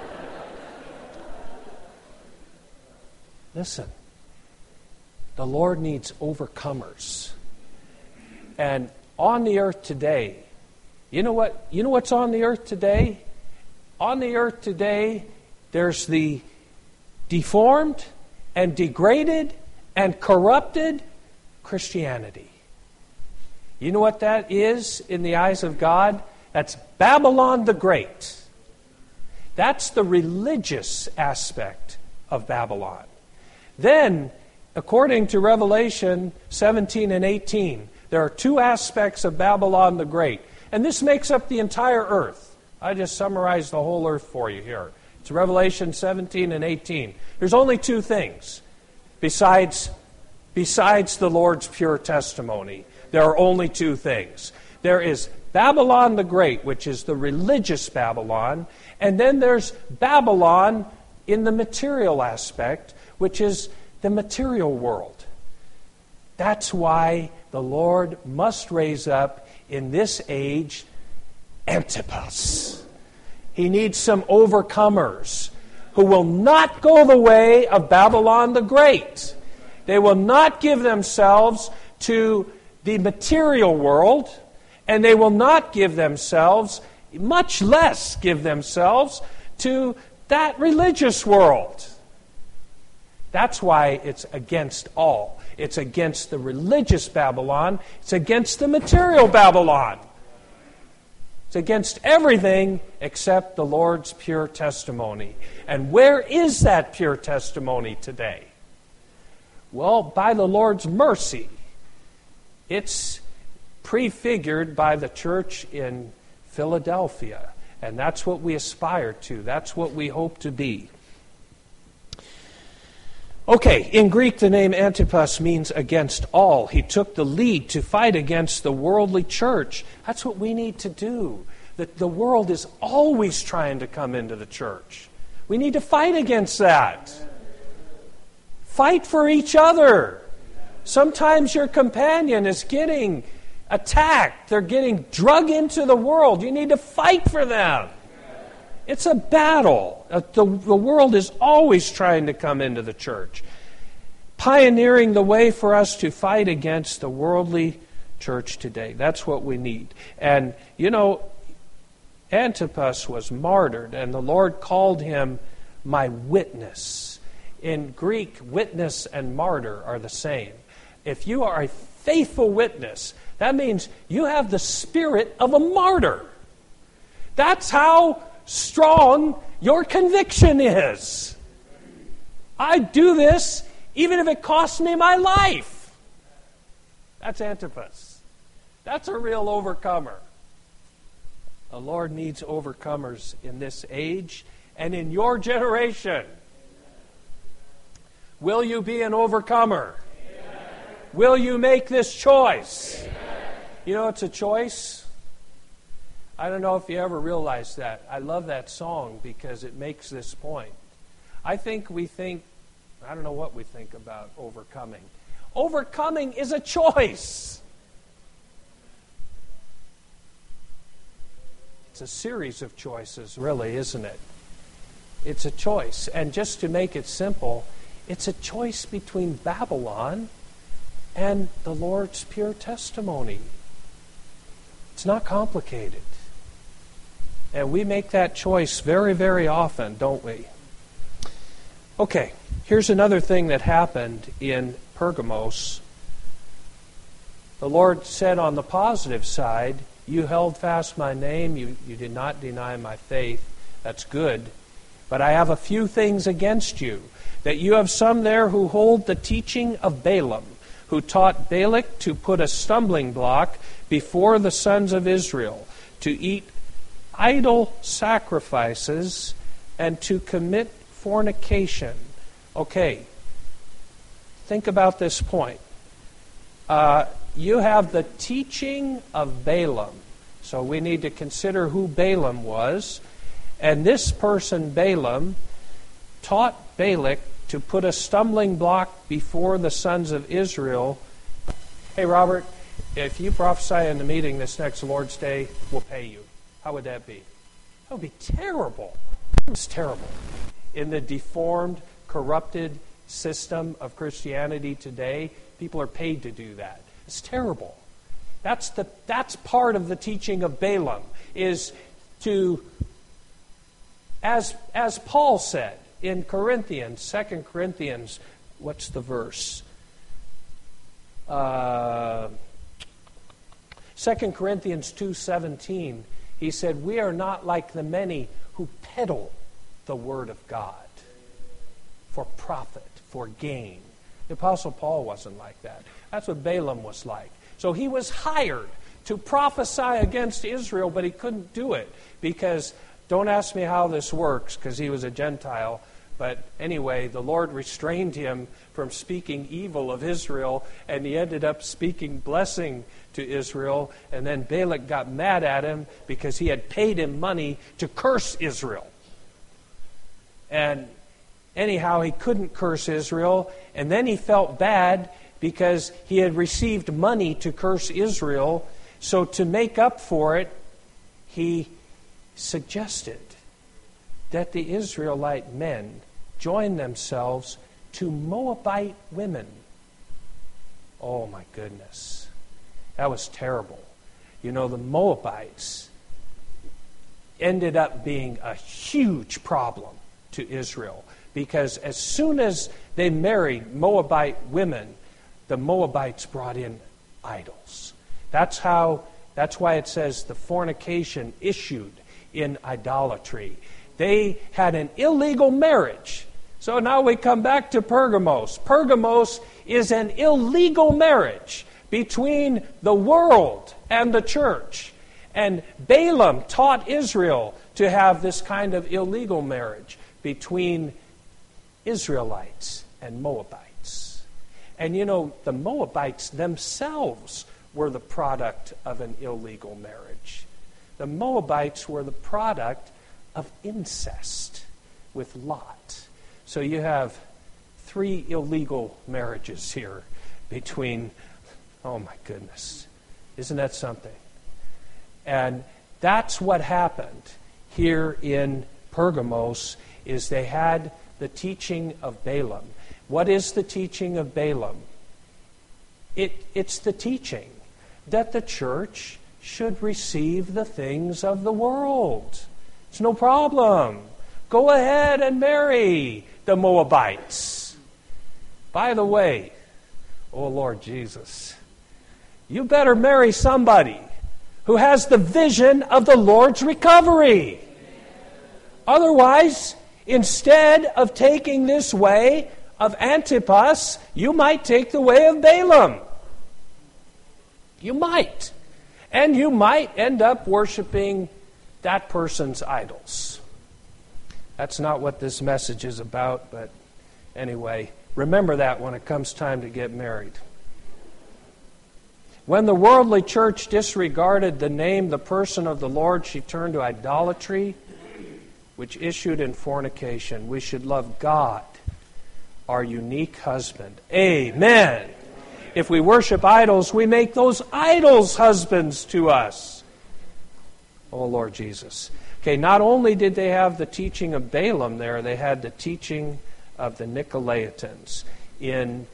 Listen. The Lord needs overcomers. And on the earth today, you know what's on the earth today? On the earth today, there's the deformed and degraded and corrupted Christianity. You know what that is in the eyes of God? That's Babylon the Great. That's the religious aspect of Babylon. Then, according to Revelation 17 and 18, there are two aspects of Babylon the Great. And this makes up the entire earth. I just summarized the whole earth for you here. It's Revelation 17 and 18. There's only two things besides the Lord's pure testimony. There are only two things. There is Babylon the Great, which is the religious Babylon, and then there's Babylon in the material aspect, which is the material world. That's why the Lord must raise up in this age Antipas. He needs some overcomers who will not go the way of Babylon the Great. They will not give themselves to the material world, and they will not give themselves, much less give themselves, to that religious world. That's why it's against all. It's against the religious Babylon. It's against the material Babylon. It's against everything except the Lord's pure testimony. And where is that pure testimony today? Well, by the Lord's mercy. It's prefigured by the church in Philadelphia. And that's what we aspire to. That's what we hope to be. Okay, in Greek the name Antipas means against all. He took the lead to fight against the worldly church. That's what we need to do. The world is always trying to come into the church. We need to fight against that. Fight for each other. Sometimes your companion is getting attacked. They're getting drug into the world. You need to fight for them. It's a battle. The world is always trying to come into the church, pioneering the way for us to fight against the worldly church today. That's what we need. And, you know, Antipas was martyred, and the Lord called him my witness. In Greek, witness and martyr are the same. If you are a faithful witness, that means you have the spirit of a martyr. That's how strong your conviction is. I do this even if it costs me my life. That's Antipas. That's a real overcomer. The Lord needs overcomers in this age and in your generation. Will you be an overcomer? Amen. Will you make this choice? Amen. You know, it's a choice. I don't know if you ever realized that. I love that song because it makes this point. I don't know what we think about overcoming. Overcoming is a choice. It's a series of choices, really, isn't it? It's a choice. And just to make it simple, it's a choice between Babylon and the Lord's pure testimony. It's not complicated. And we make that choice very, very often, don't we? Okay, here's another thing that happened in Pergamos. The Lord said on the positive side, you held fast my name, you did not deny my faith. That's good. But I have a few things against you. That you have some there who hold the teaching of Balaam, who taught Balak to put a stumbling block before the sons of Israel, to eat idol sacrifices, and to commit fornication. Okay, think about this point. You have the teaching of Balaam. So we need to consider who Balaam was. And this person, Balaam, taught Balak to put a stumbling block before the sons of Israel. Hey, Robert, if you prophesy in the meeting this next Lord's Day, we'll pay you. How would that be? That would be terrible. It's terrible. In the deformed, corrupted system of Christianity today, people are paid to do that. It's terrible. That's part of the teaching of Balaam, is to, as Paul said in Corinthians, 2 Corinthians, what's the verse? 2 Corinthians 2:17, he said, we are not like the many who peddle the word of God for profit, for gain. The Apostle Paul wasn't like that. That's what Balaam was like. So he was hired to prophesy against Israel, but he couldn't do it because, don't ask me how this works, because he was a Gentile. But anyway, the Lord restrained him from speaking evil of Israel, and he ended up speaking blessing to Israel. And then Balak got mad at him because he had paid him money to curse Israel. And anyhow, he couldn't curse Israel. And then he felt bad because he had received money to curse Israel. So to make up for it, he suggested that the Israelite men join themselves to Moabite women. Oh my goodness. That was terrible. You know, the Moabites ended up being a huge problem to Israel because as soon as they married Moabite women, the Moabites brought in idols. That's why it says the fornication issued in idolatry. They had an illegal marriage. So now we come back to Pergamos. Pergamos is an illegal marriage between the world and the church. And Balaam taught Israel to have this kind of illegal marriage between Israelites and Moabites. And you know, the Moabites themselves were the product of an illegal marriage. The Moabites were the product of incest with Lot. So you have 3 illegal marriages here between, oh my goodness, isn't that something? And that's what happened here in Pergamos, is they had the teaching of Balaam. What is the teaching of Balaam? It's the teaching that the church should receive the things of the world. It's no problem. Go ahead and marry the Moabites. By the way, oh Lord Jesus, you better marry somebody who has the vision of the Lord's recovery. Otherwise, instead of taking this way of Antipas, you might take the way of Balaam. You might. And you might end up worshiping that person's idols. That's not what this message is about, but anyway, remember that when it comes time to get married. When the worldly church disregarded the name, the person of the Lord, she turned to idolatry, which issued in fornication. We should love God, our unique husband. Amen. If we worship idols, we make those idols husbands to us. Oh, Lord Jesus. Okay, not only did they have the teaching of Balaam there, they had the teaching of the Nicolaitans. In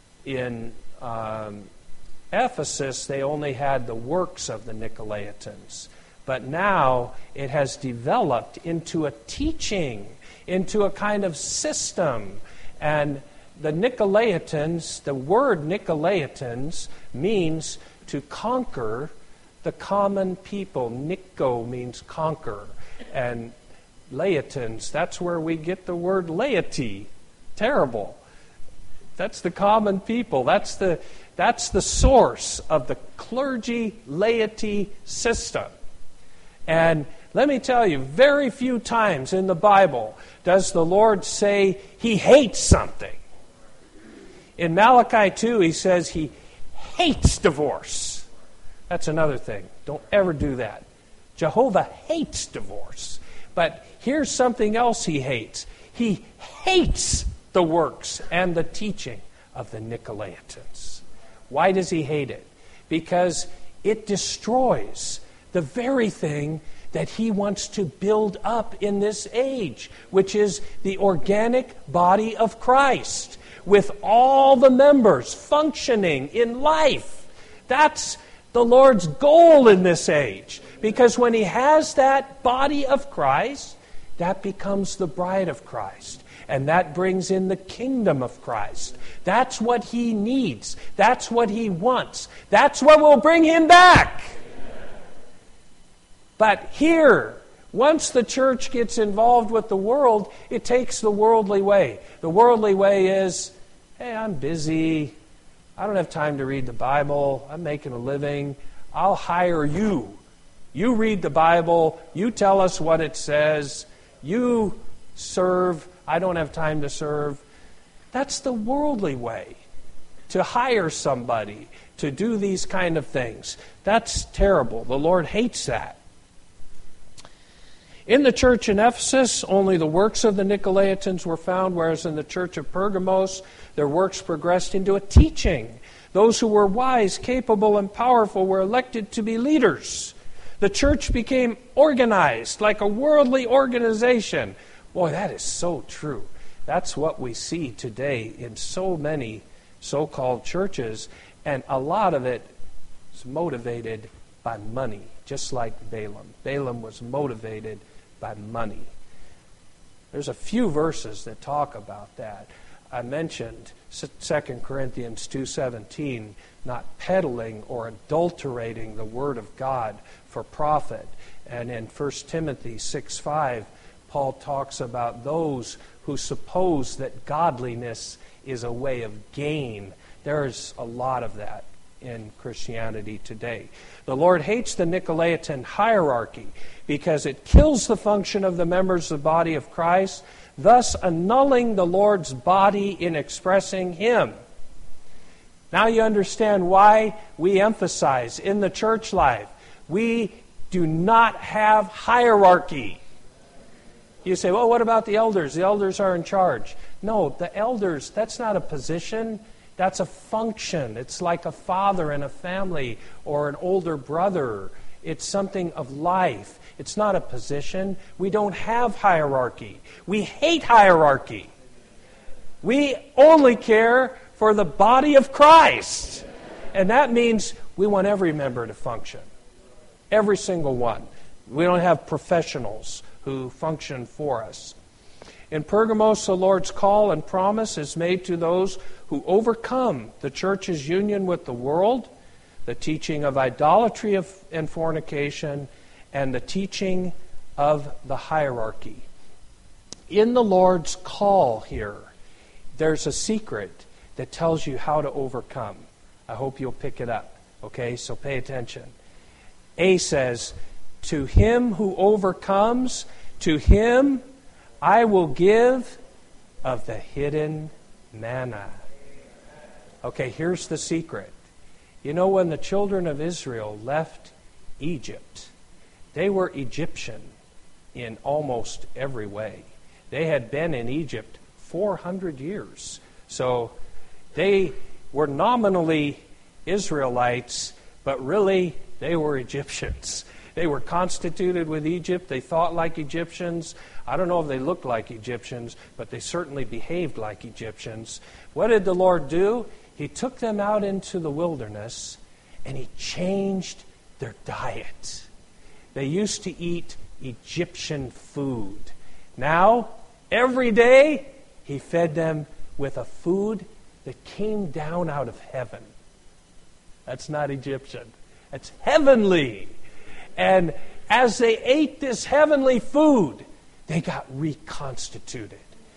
Ephesus, they only had the works of the Nicolaitans. But now it has developed into a teaching, into a kind of system. And the Nicolaitans, the word Nicolaitans means to conquer the common people. Nico means conquer. And Laitans, that's where we get the word laity. Terrible. That's the common people. That's the source of the clergy laity system. And let me tell you, very few times in the Bible does the Lord say He hates something. In Malachi 2, He says He hates divorce. That's another thing. Don't ever do that. Jehovah hates divorce. But here's something else He hates. He hates the works and the teaching of the Nicolaitans. Why does He hate it? Because it destroys the very thing that He wants to build up in this age, which is the organic body of Christ, with all the members functioning in life. That's the Lord's goal in this age. Because when He has that body of Christ, that becomes the bride of Christ. And that brings in the kingdom of Christ. That's what He needs. That's what He wants. That's what will bring Him back. But here, once the church gets involved with the world, it takes the worldly way. The worldly way is, hey, I'm busy. I don't have time to read the Bible. I'm making a living. I'll hire you. You read the Bible. You tell us what it says. You serve. I don't have time to serve. That's the worldly way. To hire somebody to do these kind of things. That's terrible. The Lord hates that. In the church in Ephesus, only the works of the Nicolaitans were found, whereas in the church of Pergamos, their works progressed into a teaching. Those who were wise, capable, and powerful were elected to be leaders. The church became organized like a worldly organization. Boy, that is so true. That's what we see today in so many so-called churches, and a lot of it is motivated by money, just like Balaam. Balaam was motivated by money. There's a few verses that talk about that. I mentioned 2 Corinthians 2:17, not peddling or adulterating the Word of God for profit. And in 1 Timothy 6:5, Paul talks about those who suppose that godliness is a way of gain. There's a lot of that in Christianity today. The Lord hates the Nicolaitan hierarchy because it kills the function of the members of the body of Christ, thus annulling the Lord's body in expressing Him. Now you understand why we emphasize in the church life, we do not have hierarchy. You say, well, what about the elders? The elders are in charge. No, the elders, that's not a position. That's a function. It's like a father in a family or an older brother. It's something of life. It's not a position. We don't have hierarchy. We hate hierarchy. We only care for the body of Christ. And that means we want every member to function. Every single one. We don't have professionals who function for us. In Pergamos, the Lord's call and promise is made to those who overcome the church's union with the world, the teaching of idolatry and fornication, and the teaching of the hierarchy. In the Lord's call here, there's a secret that tells you how to overcome. I hope you'll pick it up. Okay, so pay attention. A says, to him who overcomes, to him I will give of the hidden manna. Okay, here's the secret. You know, when the children of Israel left Egypt, they were Egyptian in almost every way. They had been in Egypt 400 years. So they were nominally Israelites, but really they were Egyptians. They were constituted with Egypt. They thought like Egyptians. I don't know if they looked like Egyptians, but they certainly behaved like Egyptians. What did the Lord do? He took them out into the wilderness, and He changed their diet. They used to eat Egyptian food. Now, every day, He fed them with a food that came down out of heaven. That's not Egyptian. That's heavenly. And as they ate this heavenly food, they got reconstituted.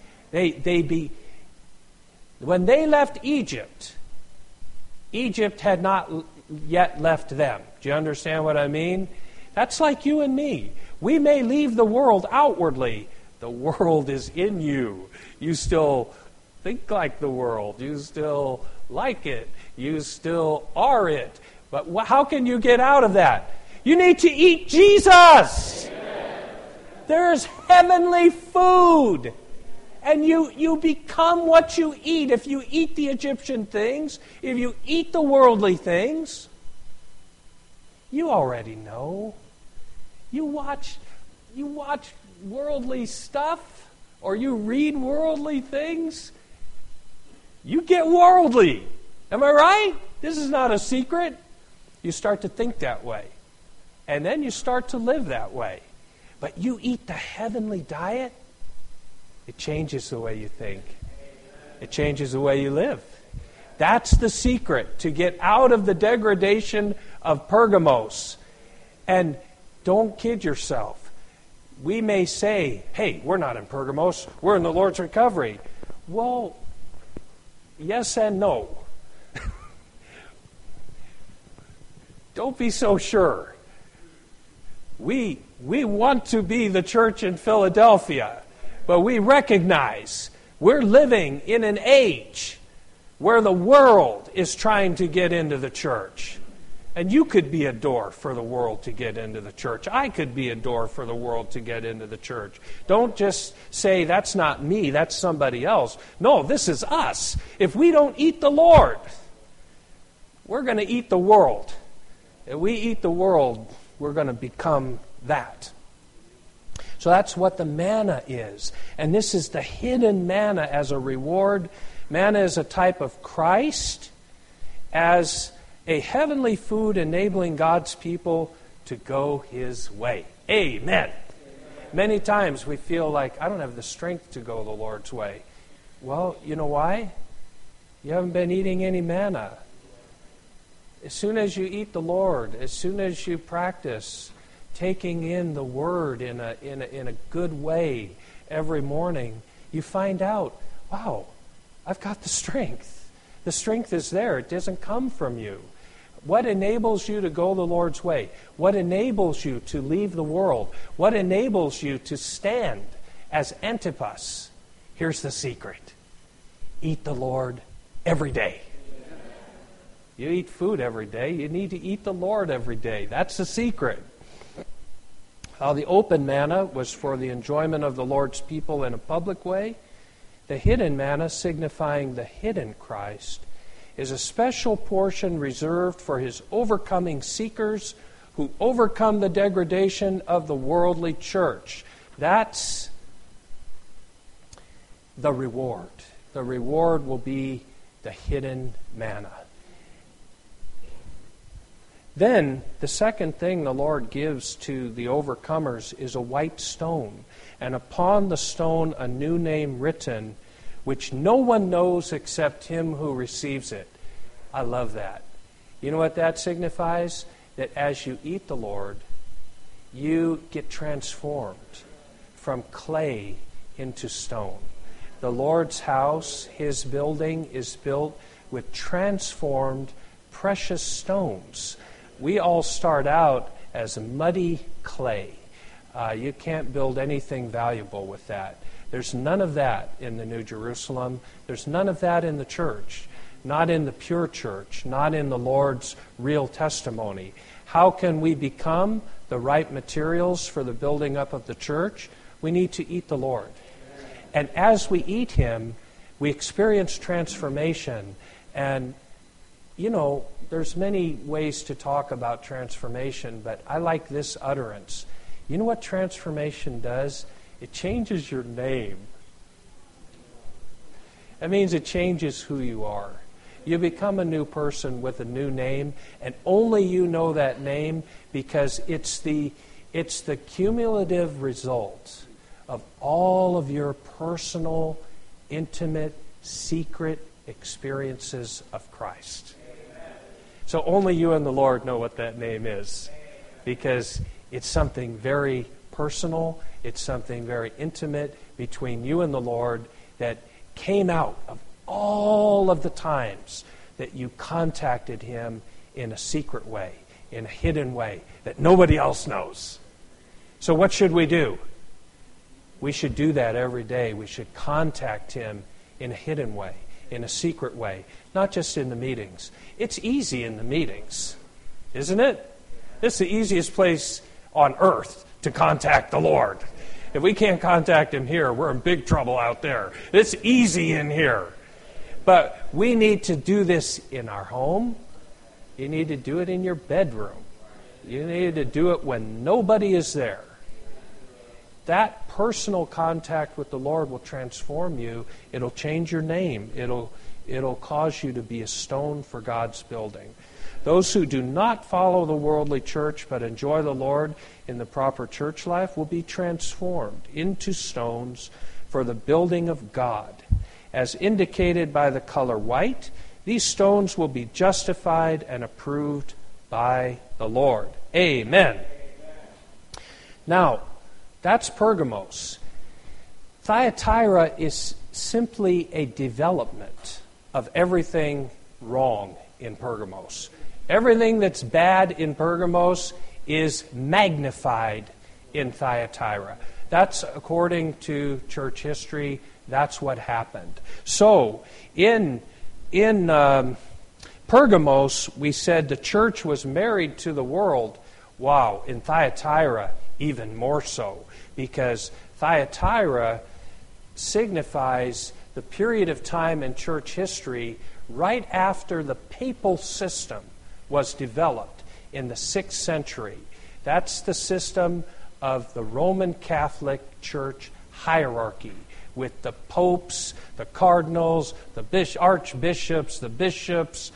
When they left Egypt, Egypt had not yet left them. Do you understand what I mean? That's like you and me. We may leave the world outwardly. The world is in you. You still think like the world. You still like it. You still are it. But how can you get out of that? You need to eat Jesus. There's heavenly food. And you become what you eat. If you eat the Egyptian things, if you eat the worldly things, you already know. You watch worldly stuff, or you read worldly things, you get worldly. Am I right? This is not a secret. You start to think that way. And then you start to live that way. But you eat the heavenly diet, it changes the way you think. It changes the way you live. That's the secret to get out of the degradation of Pergamos. And don't kid yourself. We may say, hey, we're not in Pergamos, we're in the Lord's recovery. Well, yes and no. Don't be so sure. We want to be the church in Philadelphia, but we recognize we're living in an age where the world is trying to get into the church. And you could be a door for the world to get into the church. I could be a door for the world to get into the church. Don't just say, that's not me, that's somebody else. No, this is us. If we don't eat the Lord, we're going to eat the world. If we eat the world, we're going to become that. So that's what the manna is. And this is the hidden manna as a reward. Manna is a type of Christ as a heavenly food enabling God's people to go His way. Amen. Many times we feel like, I don't have the strength to go the Lord's way. Well, you know why? You haven't been eating any manna. As soon as you eat the Lord, as soon as you practice taking in the Word in a good way every morning, you find out, wow, I've got the strength. The strength is there. It doesn't come from you. What enables you to go the Lord's way? What enables you to leave the world? What enables you to stand as Antipas? Here's the secret. Eat the Lord every day. You eat food every day. You need to eat the Lord every day. That's the secret. The open manna was for the enjoyment of the Lord's people in a public way. The hidden manna, signifying the hidden Christ, is a special portion reserved for His overcoming seekers who overcome the degradation of the worldly church. That's the reward. The reward will be the hidden manna. Then, the second thing the Lord gives to the overcomers is a white stone, and upon the stone a new name written, which no one knows except him who receives it. I love that. You know what that signifies? That as you eat the Lord, you get transformed from clay into stone. The Lord's house, His building, is built with transformed precious stones. We all start out as muddy clay. You can't build anything valuable with that. There's none of that in the New Jerusalem. There's none of that in the church. Not in the pure church. Not in the Lord's real testimony. How can we become the right materials for the building up of the church? We need to eat the Lord. And as we eat Him, we experience transformation. And, you know, there's many ways to talk about transformation, but I like this utterance. You know what transformation does? It changes your name. That means it changes who you are. You become a new person with a new name, and only you know that name because it's the cumulative result of all of your personal, intimate, secret experiences of Christ. So only you and the Lord know what that name is, because it's something very personal, it's something very intimate between you and the Lord that came out of all of the times that you contacted Him in a secret way, in a hidden way, that nobody else knows. So what should we do? We should do that every day. We should contact Him in a hidden way, in a secret way, not just in the meetings. It's easy in the meetings, isn't it? It's the easiest place on earth to contact the Lord. If we can't contact Him here, we're in big trouble out there. It's easy in here. But we need to do this in our home. You need to do it in your bedroom. You need to do it when nobody is there. That personal contact with the Lord will transform you. It'll change your name. It'll cause you to be a stone for God's building. Those who do not follow the worldly church but enjoy the Lord in the proper church life will be transformed into stones for the building of God. As indicated by the color white, these stones will be justified and approved by the Lord. Amen. Now, that's Pergamos. Thyatira is simply a development of everything wrong in Pergamos. Everything that's bad in Pergamos is magnified in Thyatira. That's according to church history. That's what happened. So, in Pergamos, we said the church was married to the world. Wow, in Thyatira, even more so, because Thyatira signifies the period of time in church history right after the papal system was developed in the 6th century. That's the system of the Roman Catholic Church hierarchy, with the popes, the cardinals, the archbishops, the bishops,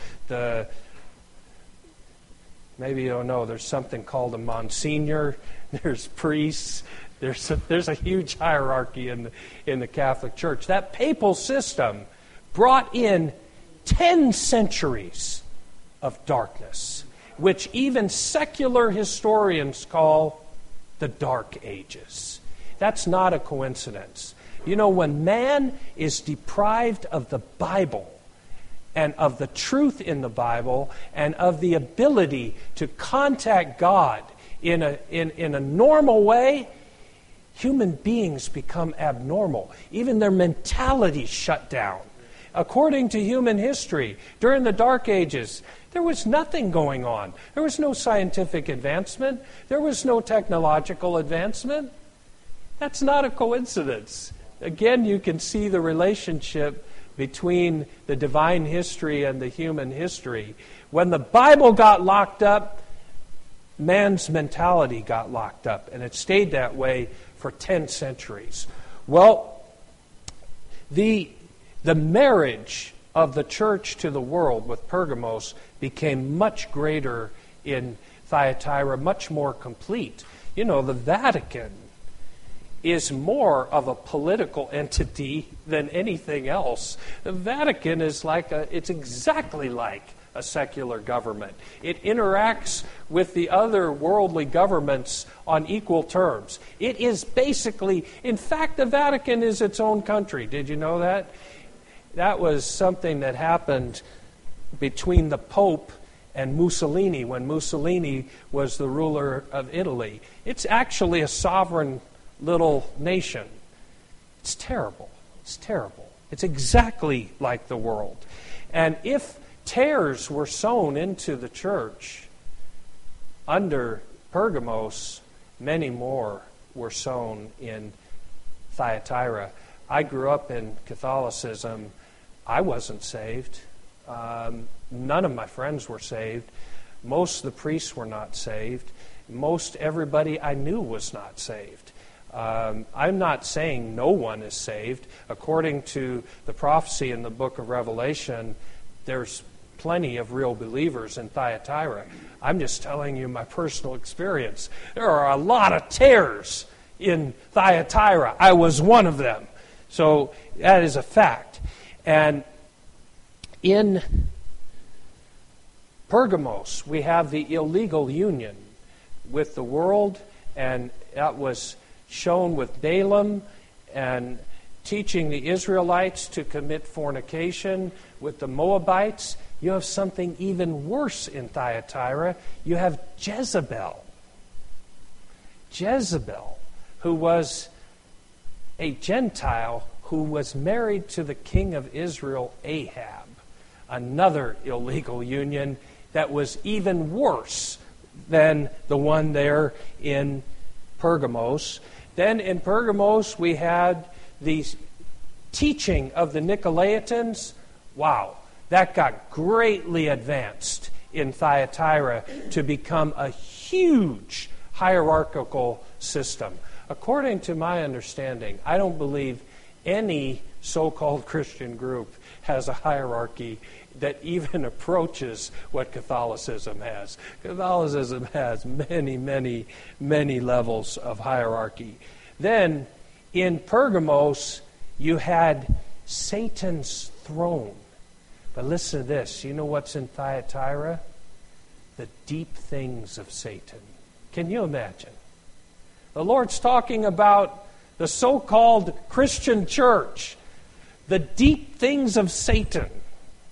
maybe you don't know, there's something called a monsignor, there's priests, there's a huge hierarchy in the Catholic Church. That papal system brought in 10 centuries of darkness, which even secular historians call the Dark Ages. That's not a coincidence. You know, when man is deprived of the Bible and of the truth in the Bible and of the ability to contact God in a normal way, human beings become abnormal. Even their mentality shut down. According to human history, during the Dark Ages, there was nothing going on. There was no scientific advancement. There was no technological advancement. That's not a coincidence. Again, you can see the relationship between the divine history and the human history. When the Bible got locked up, man's mentality got locked up, and it stayed that way for 10 centuries. Well, the marriage of the church to the world with Pergamos became much greater in Thyatira, much more complete. You know, the Vatican is more of a political entity than anything else. The Vatican is it's exactly like a secular government. It interacts with the other worldly governments on equal terms. It is basically, in fact, the Vatican is its own country. Did you know that? That was something that happened between the Pope and Mussolini when Mussolini was the ruler of Italy. It's actually a sovereign little nation. It's terrible. It's terrible. It's exactly like the world. And if tares were sown into the church under Pergamos, many more were sown in Thyatira. I grew up in Catholicism. I wasn't saved. None of my friends were saved. Most of the priests were not saved. Most everybody I knew was not saved. I'm not saying no one is saved. According to the prophecy in the book of Revelation, there's plenty of real believers in Thyatira. I'm just telling you my personal experience. There are a lot of tares in Thyatira. I was one of them. So that is a fact. And in Pergamos, we have the illegal union with the world, and that was shown with Balaam and teaching the Israelites to commit fornication with the Moabites. You have something even worse in Thyatira. You have Jezebel. Jezebel, who was a Gentile who was married to the king of Israel, Ahab. Another illegal union that was even worse than the one there in Pergamos. Then in Pergamos we had the teaching of the Nicolaitans. Wow, that got greatly advanced in Thyatira to become a huge hierarchical system. According to my understanding, I don't believe any so-called Christian group has a hierarchy that even approaches what Catholicism has. Catholicism has many, many, many levels of hierarchy. Then, in Pergamos, you had Satan's throne. But listen to this. You know what's in Thyatira? The deep things of Satan. Can you imagine? The Lord's talking about the so-called Christian church, the deep things of Satan.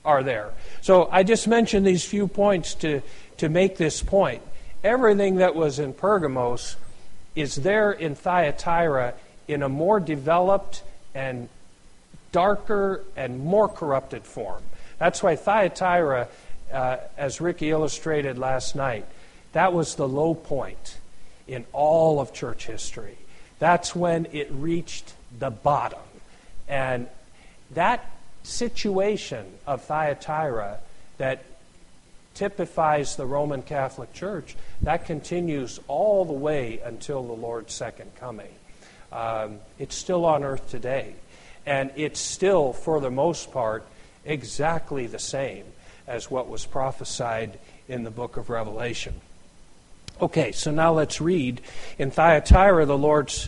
are there. So I just mentioned these few points to make this point. Everything that was in Pergamos is there in Thyatira in a more developed and darker and more corrupted form. That's why Thyatira, as Ricky illustrated last night, that was the low point in all of church history. That's when it reached the bottom. And that situation of Thyatira that typifies the Roman Catholic Church, that continues all the way until the Lord's second coming. It's still on earth today. And it's still, for the most part, exactly the same as what was prophesied in the book of Revelation. Okay, so now let's read. In Thyatira, the Lord's...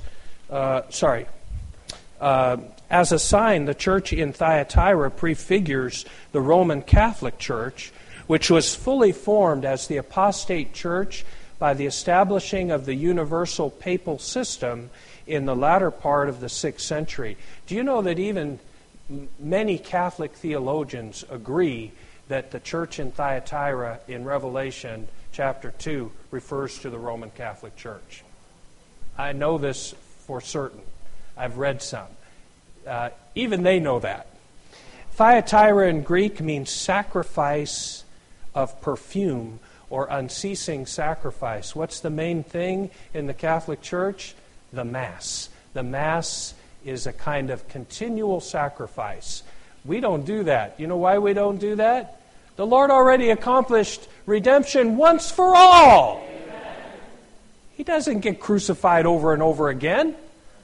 as a sign, the church in Thyatira prefigures the Roman Catholic Church, which was fully formed as the apostate church by the establishing of the universal papal system in the latter part of the 6th century. Do you know that even many Catholic theologians agree that the church in Thyatira in Revelation chapter 2 refers to the Roman Catholic Church? I know this for certain. I've read some. Even they know that. Thyatira in Greek means sacrifice of perfume or unceasing sacrifice. What's the main thing in the Catholic Church? The Mass. The Mass is a kind of continual sacrifice. We don't do that. You know why we don't do that? The Lord already accomplished redemption once for all. Amen. He doesn't get crucified over and over again.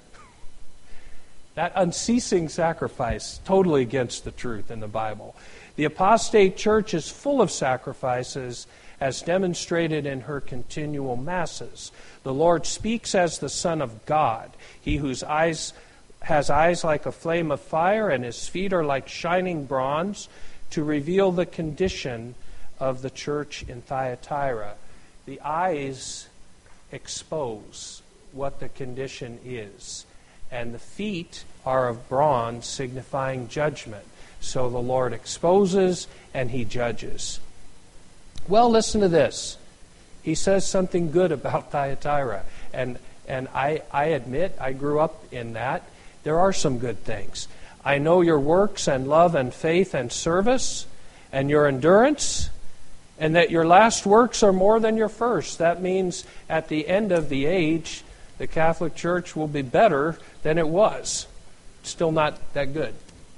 That unceasing sacrifice, totally against the truth in the Bible. The apostate church is full of sacrifices as demonstrated in her continual masses. The Lord speaks as the Son of God, he whose eyes has eyes like a flame of fire and his feet are like shining bronze, to reveal the condition of the church in Thyatira. The eyes expose what the condition is, and the feet are of bronze, signifying judgment. So the Lord exposes and he judges. Well, listen to this. He says something good about Thyatira. And I admit, I grew up in that. There are some good things. I know your works and love and faith and service and your endurance, and that your last works are more than your first. That means at the end of the age, the Catholic Church will be better than it was. Still not that good.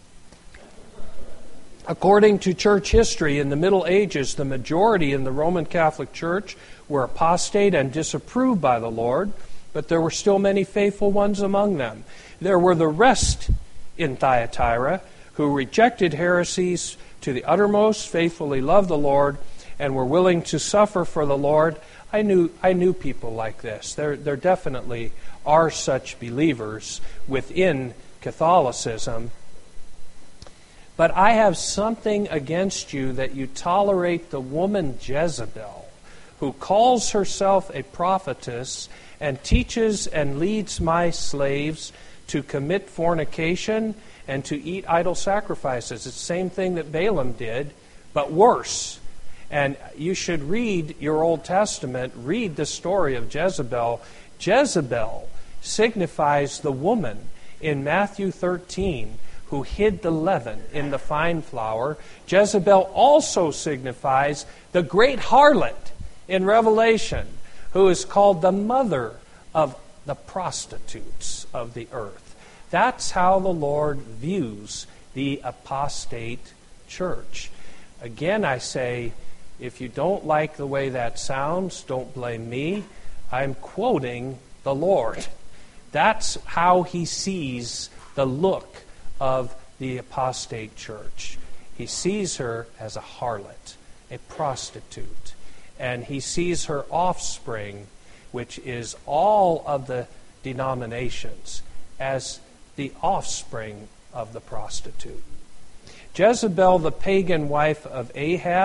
According to church history, in the Middle Ages, the majority in the Roman Catholic Church were apostate and disapproved by the Lord, but there were still many faithful ones among them. There were the rest in Thyatira who rejected heresies to the uttermost, faithfully loved the Lord, and were willing to suffer for the Lord. I knew people like this. There definitely are such believers within Catholicism. But I have something against you that you tolerate the woman Jezebel, who calls herself a prophetess and teaches and leads my slaves to commit fornication and to eat idol sacrifices. It's the same thing that Balaam did, but worse. And you should read your Old Testament, read the story of Jezebel. Jezebel signifies the woman in Matthew 13 who hid the leaven in the fine flour. Jezebel also signifies the great harlot in Revelation, who is called the mother of the prostitutes of the earth. That's how the Lord views the apostate church. Again, I say, if you don't like the way that sounds, don't blame me. I'm quoting the Lord. That's how he sees the look of the apostate church. He sees her as a harlot, a prostitute, and he sees her offspring, which is all of the denominations, as the offspring of the prostitute. Jezebel, the pagan wife of Ahab,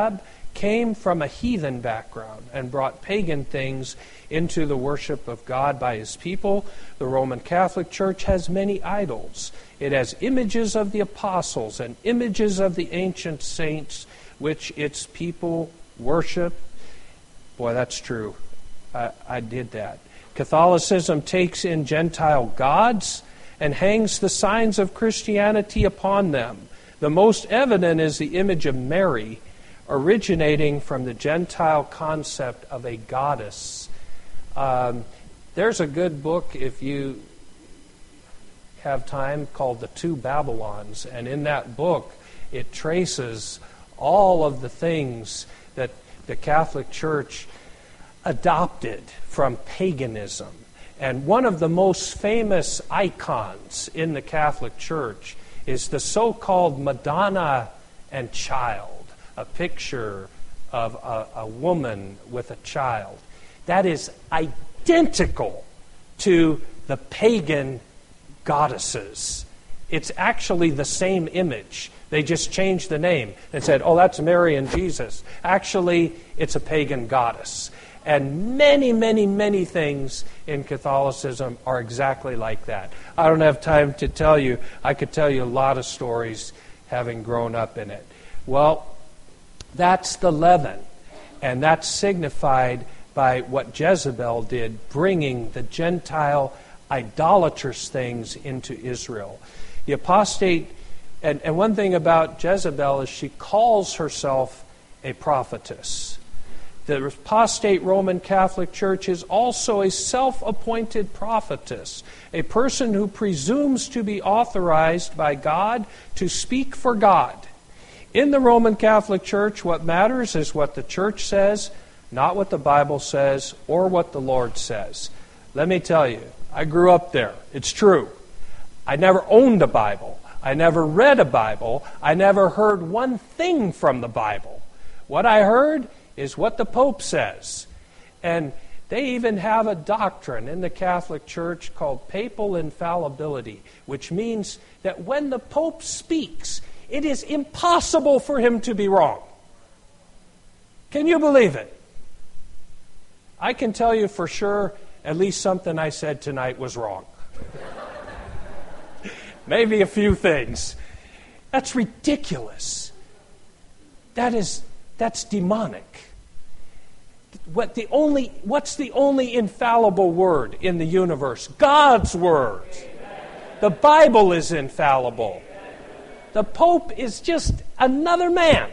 came from a heathen background and brought pagan things into the worship of God by his people. The Roman Catholic Church has many idols. It has images of the apostles and images of the ancient saints which its people worship. Boy, that's true. I did that. Catholicism takes in Gentile gods and hangs the signs of Christianity upon them. The most evident is the image of Mary, originating from the Gentile concept of a goddess. There's a good book, if you have time, called The Two Babylons. And in that book, it traces all of the things that the Catholic Church adopted from paganism. And one of the most famous icons in the Catholic Church is the so-called Madonna and Child, a picture of a woman with a child. That is identical to the pagan goddesses. It's actually the same image. They just changed the name and said, oh, that's Mary and Jesus. Actually, it's a pagan goddess. And many, many, many things in Catholicism are exactly like that. I don't have time to tell you. I could tell you a lot of stories having grown up in it. Well, that's the leaven. And that's signified by what Jezebel did, bringing the Gentile idolatrous things into Israel. The apostate, and one thing about Jezebel is she calls herself a prophetess. The apostate Roman Catholic Church is also a self-appointed prophetess, a person who presumes to be authorized by God to speak for God. In the Roman Catholic Church, what matters is what the Church says, not what the Bible says or what the Lord says. Let me tell you, I grew up there. It's true. I never owned a Bible. I never read a Bible. I never heard one thing from the Bible. What I heard is what the Pope says. And they even have a doctrine in the Catholic Church called papal infallibility, which means that when the Pope speaks, it is impossible for him to be wrong. Can you believe it? I can tell you for sure at least something I said tonight was wrong. Maybe a few things. That's ridiculous. That's demonic. What's the only infallible word in the universe? God's word. The Bible is infallible. The Pope is just another man.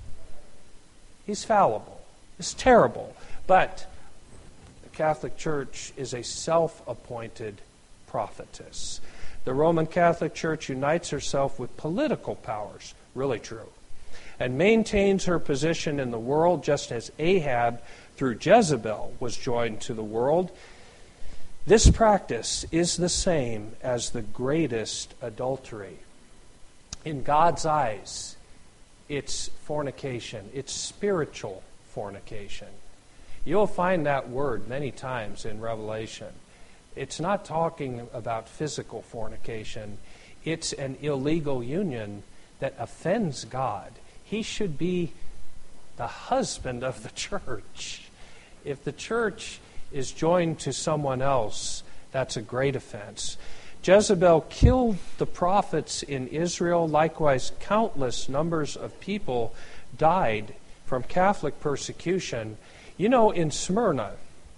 He's fallible. It's terrible. But the Catholic Church is a self-appointed prophetess. The Roman Catholic Church unites herself with political powers, really true, and maintains her position in the world just as Ahab, through Jezebel, was joined to the world. This practice is the same as the greatest adultery. In God's eyes, it's fornication. It's spiritual fornication. You'll find that word many times in Revelation. It's not talking about physical fornication. It's an illegal union that offends God. He should be the husband of the church. If the church is joined to someone else, that's a great offense. Jezebel killed the prophets in Israel. Likewise, countless numbers of people died from Catholic persecution. You know, in Smyrna,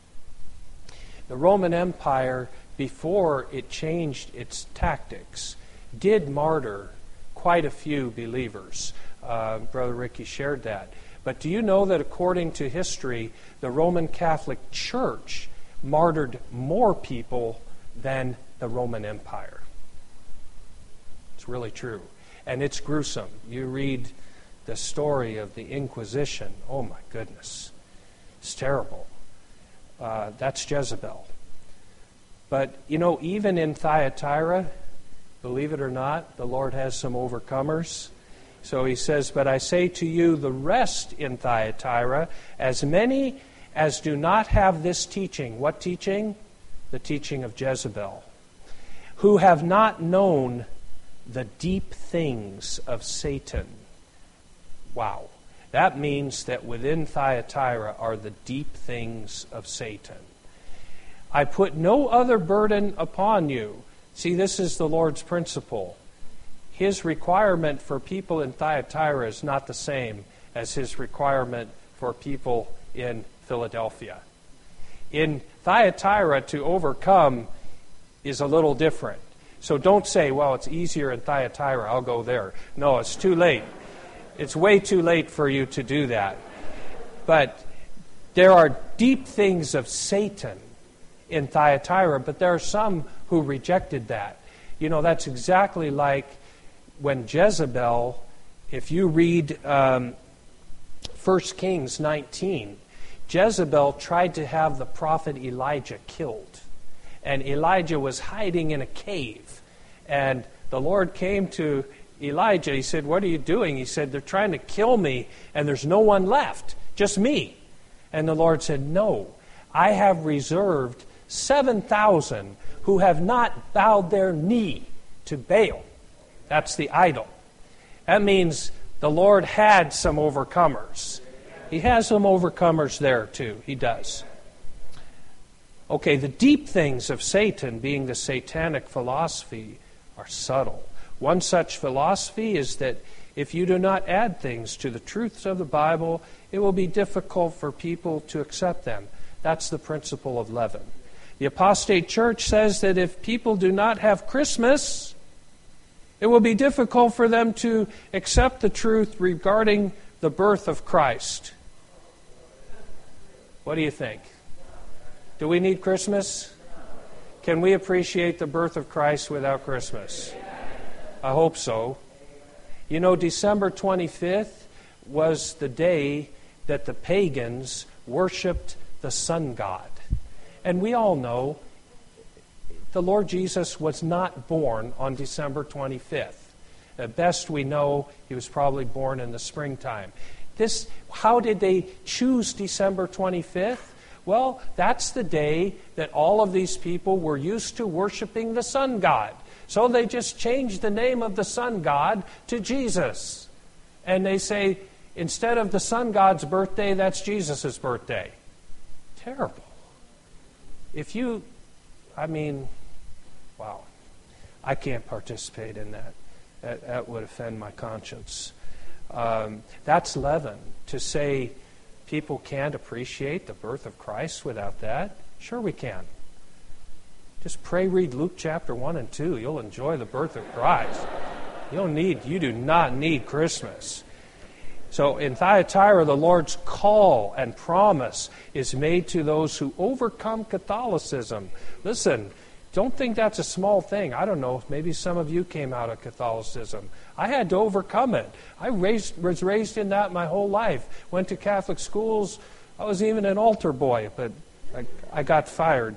the Roman Empire, before it changed its tactics, did martyr quite a few believers. Brother Ricky shared that. But do you know that according to history, the Roman Catholic Church martyred more people than the Roman Empire? It's really true. And it's gruesome. You read the story of the Inquisition. Oh my goodness. It's terrible. That's Jezebel. But, you know, even in Thyatira, believe it or not, the Lord has some overcomers. So he says, but I say to you, the rest in Thyatira, as many as do not have this teaching. What teaching? The teaching of Jezebel. Who have not known the deep things of Satan. Wow. That means that within Thyatira are the deep things of Satan. I put no other burden upon you. See, this is the Lord's principle. His requirement for people in Thyatira is not the same as his requirement for people in Philadelphia. In Thyatira, to overcome is a little different. So don't say, well, it's easier in Thyatira, I'll go there. No, it's too late. It's way too late for you to do that. But there are deep things of Satan in Thyatira, but there are some who rejected that. You know, that's exactly like when Jezebel, if you read 1 Kings 19, Jezebel tried to have the prophet Elijah killed. And Elijah was hiding in a cave. And the Lord came to Elijah. He said, what are you doing? He said, they're trying to kill me, and there's no one left, just me. And the Lord said, no, I have reserved 7,000 who have not bowed their knee to Baal. That's the idol. That means the Lord had some overcomers. He has some overcomers there too. He does. Okay, the deep things of Satan, being the satanic philosophy, are subtle. One such philosophy is that if you do not add things to the truths of the Bible, it will be difficult for people to accept them. That's the principle of leaven. The apostate church says that if people do not have Christmas, it will be difficult for them to accept the truth regarding the birth of Christ. What do you think? Do we need Christmas? Can we appreciate the birth of Christ without Christmas? I hope so. You know, December 25th was the day that the pagans worshipped the sun god. And we all know the Lord Jesus was not born on December 25th. At best we know he was probably born in the springtime. How did they choose December 25th? Well, that's the day that all of these people were used to worshiping the sun god. So they just changed the name of the sun god to Jesus. And they say, instead of the sun god's birthday, that's Jesus' birthday. Terrible. Wow. I can't participate in that. That would offend my conscience. That's leaven. To say people can't appreciate the birth of Christ without that? Sure we can. Just read Luke chapter 1 and 2. You'll enjoy the birth of Christ. You do not need Christmas. So in Thyatira, the Lord's call and promise is made to those who overcome Catholicism. Listen, don't think that's a small thing. I don't know, maybe some of you came out of Catholicism. I had to overcome it. I was raised in that my whole life. Went to Catholic schools. I was even an altar boy, but I got fired.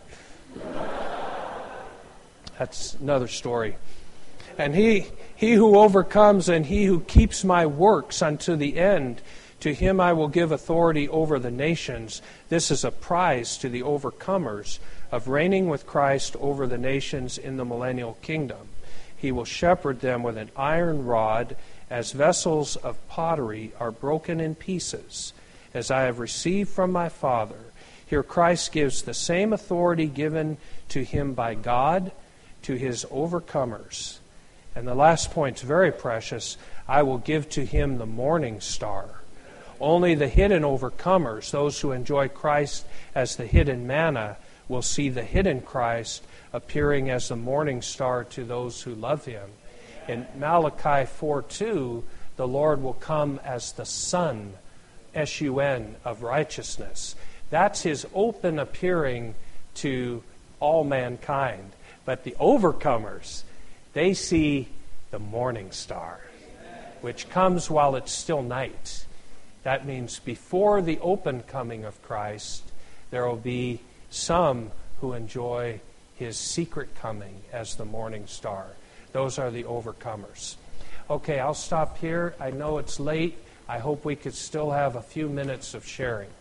That's another story. And he who overcomes and he who keeps my works unto the end, to him I will give authority over the nations. This is a prize to the overcomers of reigning with Christ over the nations in the millennial kingdom. He will shepherd them with an iron rod, as vessels of pottery are broken in pieces, as I have received from my Father. Here Christ gives the same authority given to him by God to his overcomers. And the last point's very precious. I will give to him the morning star. Only the hidden overcomers, those who enjoy Christ as the hidden manna, will see the hidden Christ appearing as the morning star to those who love him. In Malachi 4:2, the Lord will come as the sun, S-U-N, of righteousness. That's his open appearing to all mankind. But the overcomers, they see the morning star, which comes while it's still night. That means before the open coming of Christ, there will be some who enjoy his secret coming as the morning star. Those are the overcomers. Okay, I'll stop here. I know it's late. I hope we could still have a few minutes of sharing.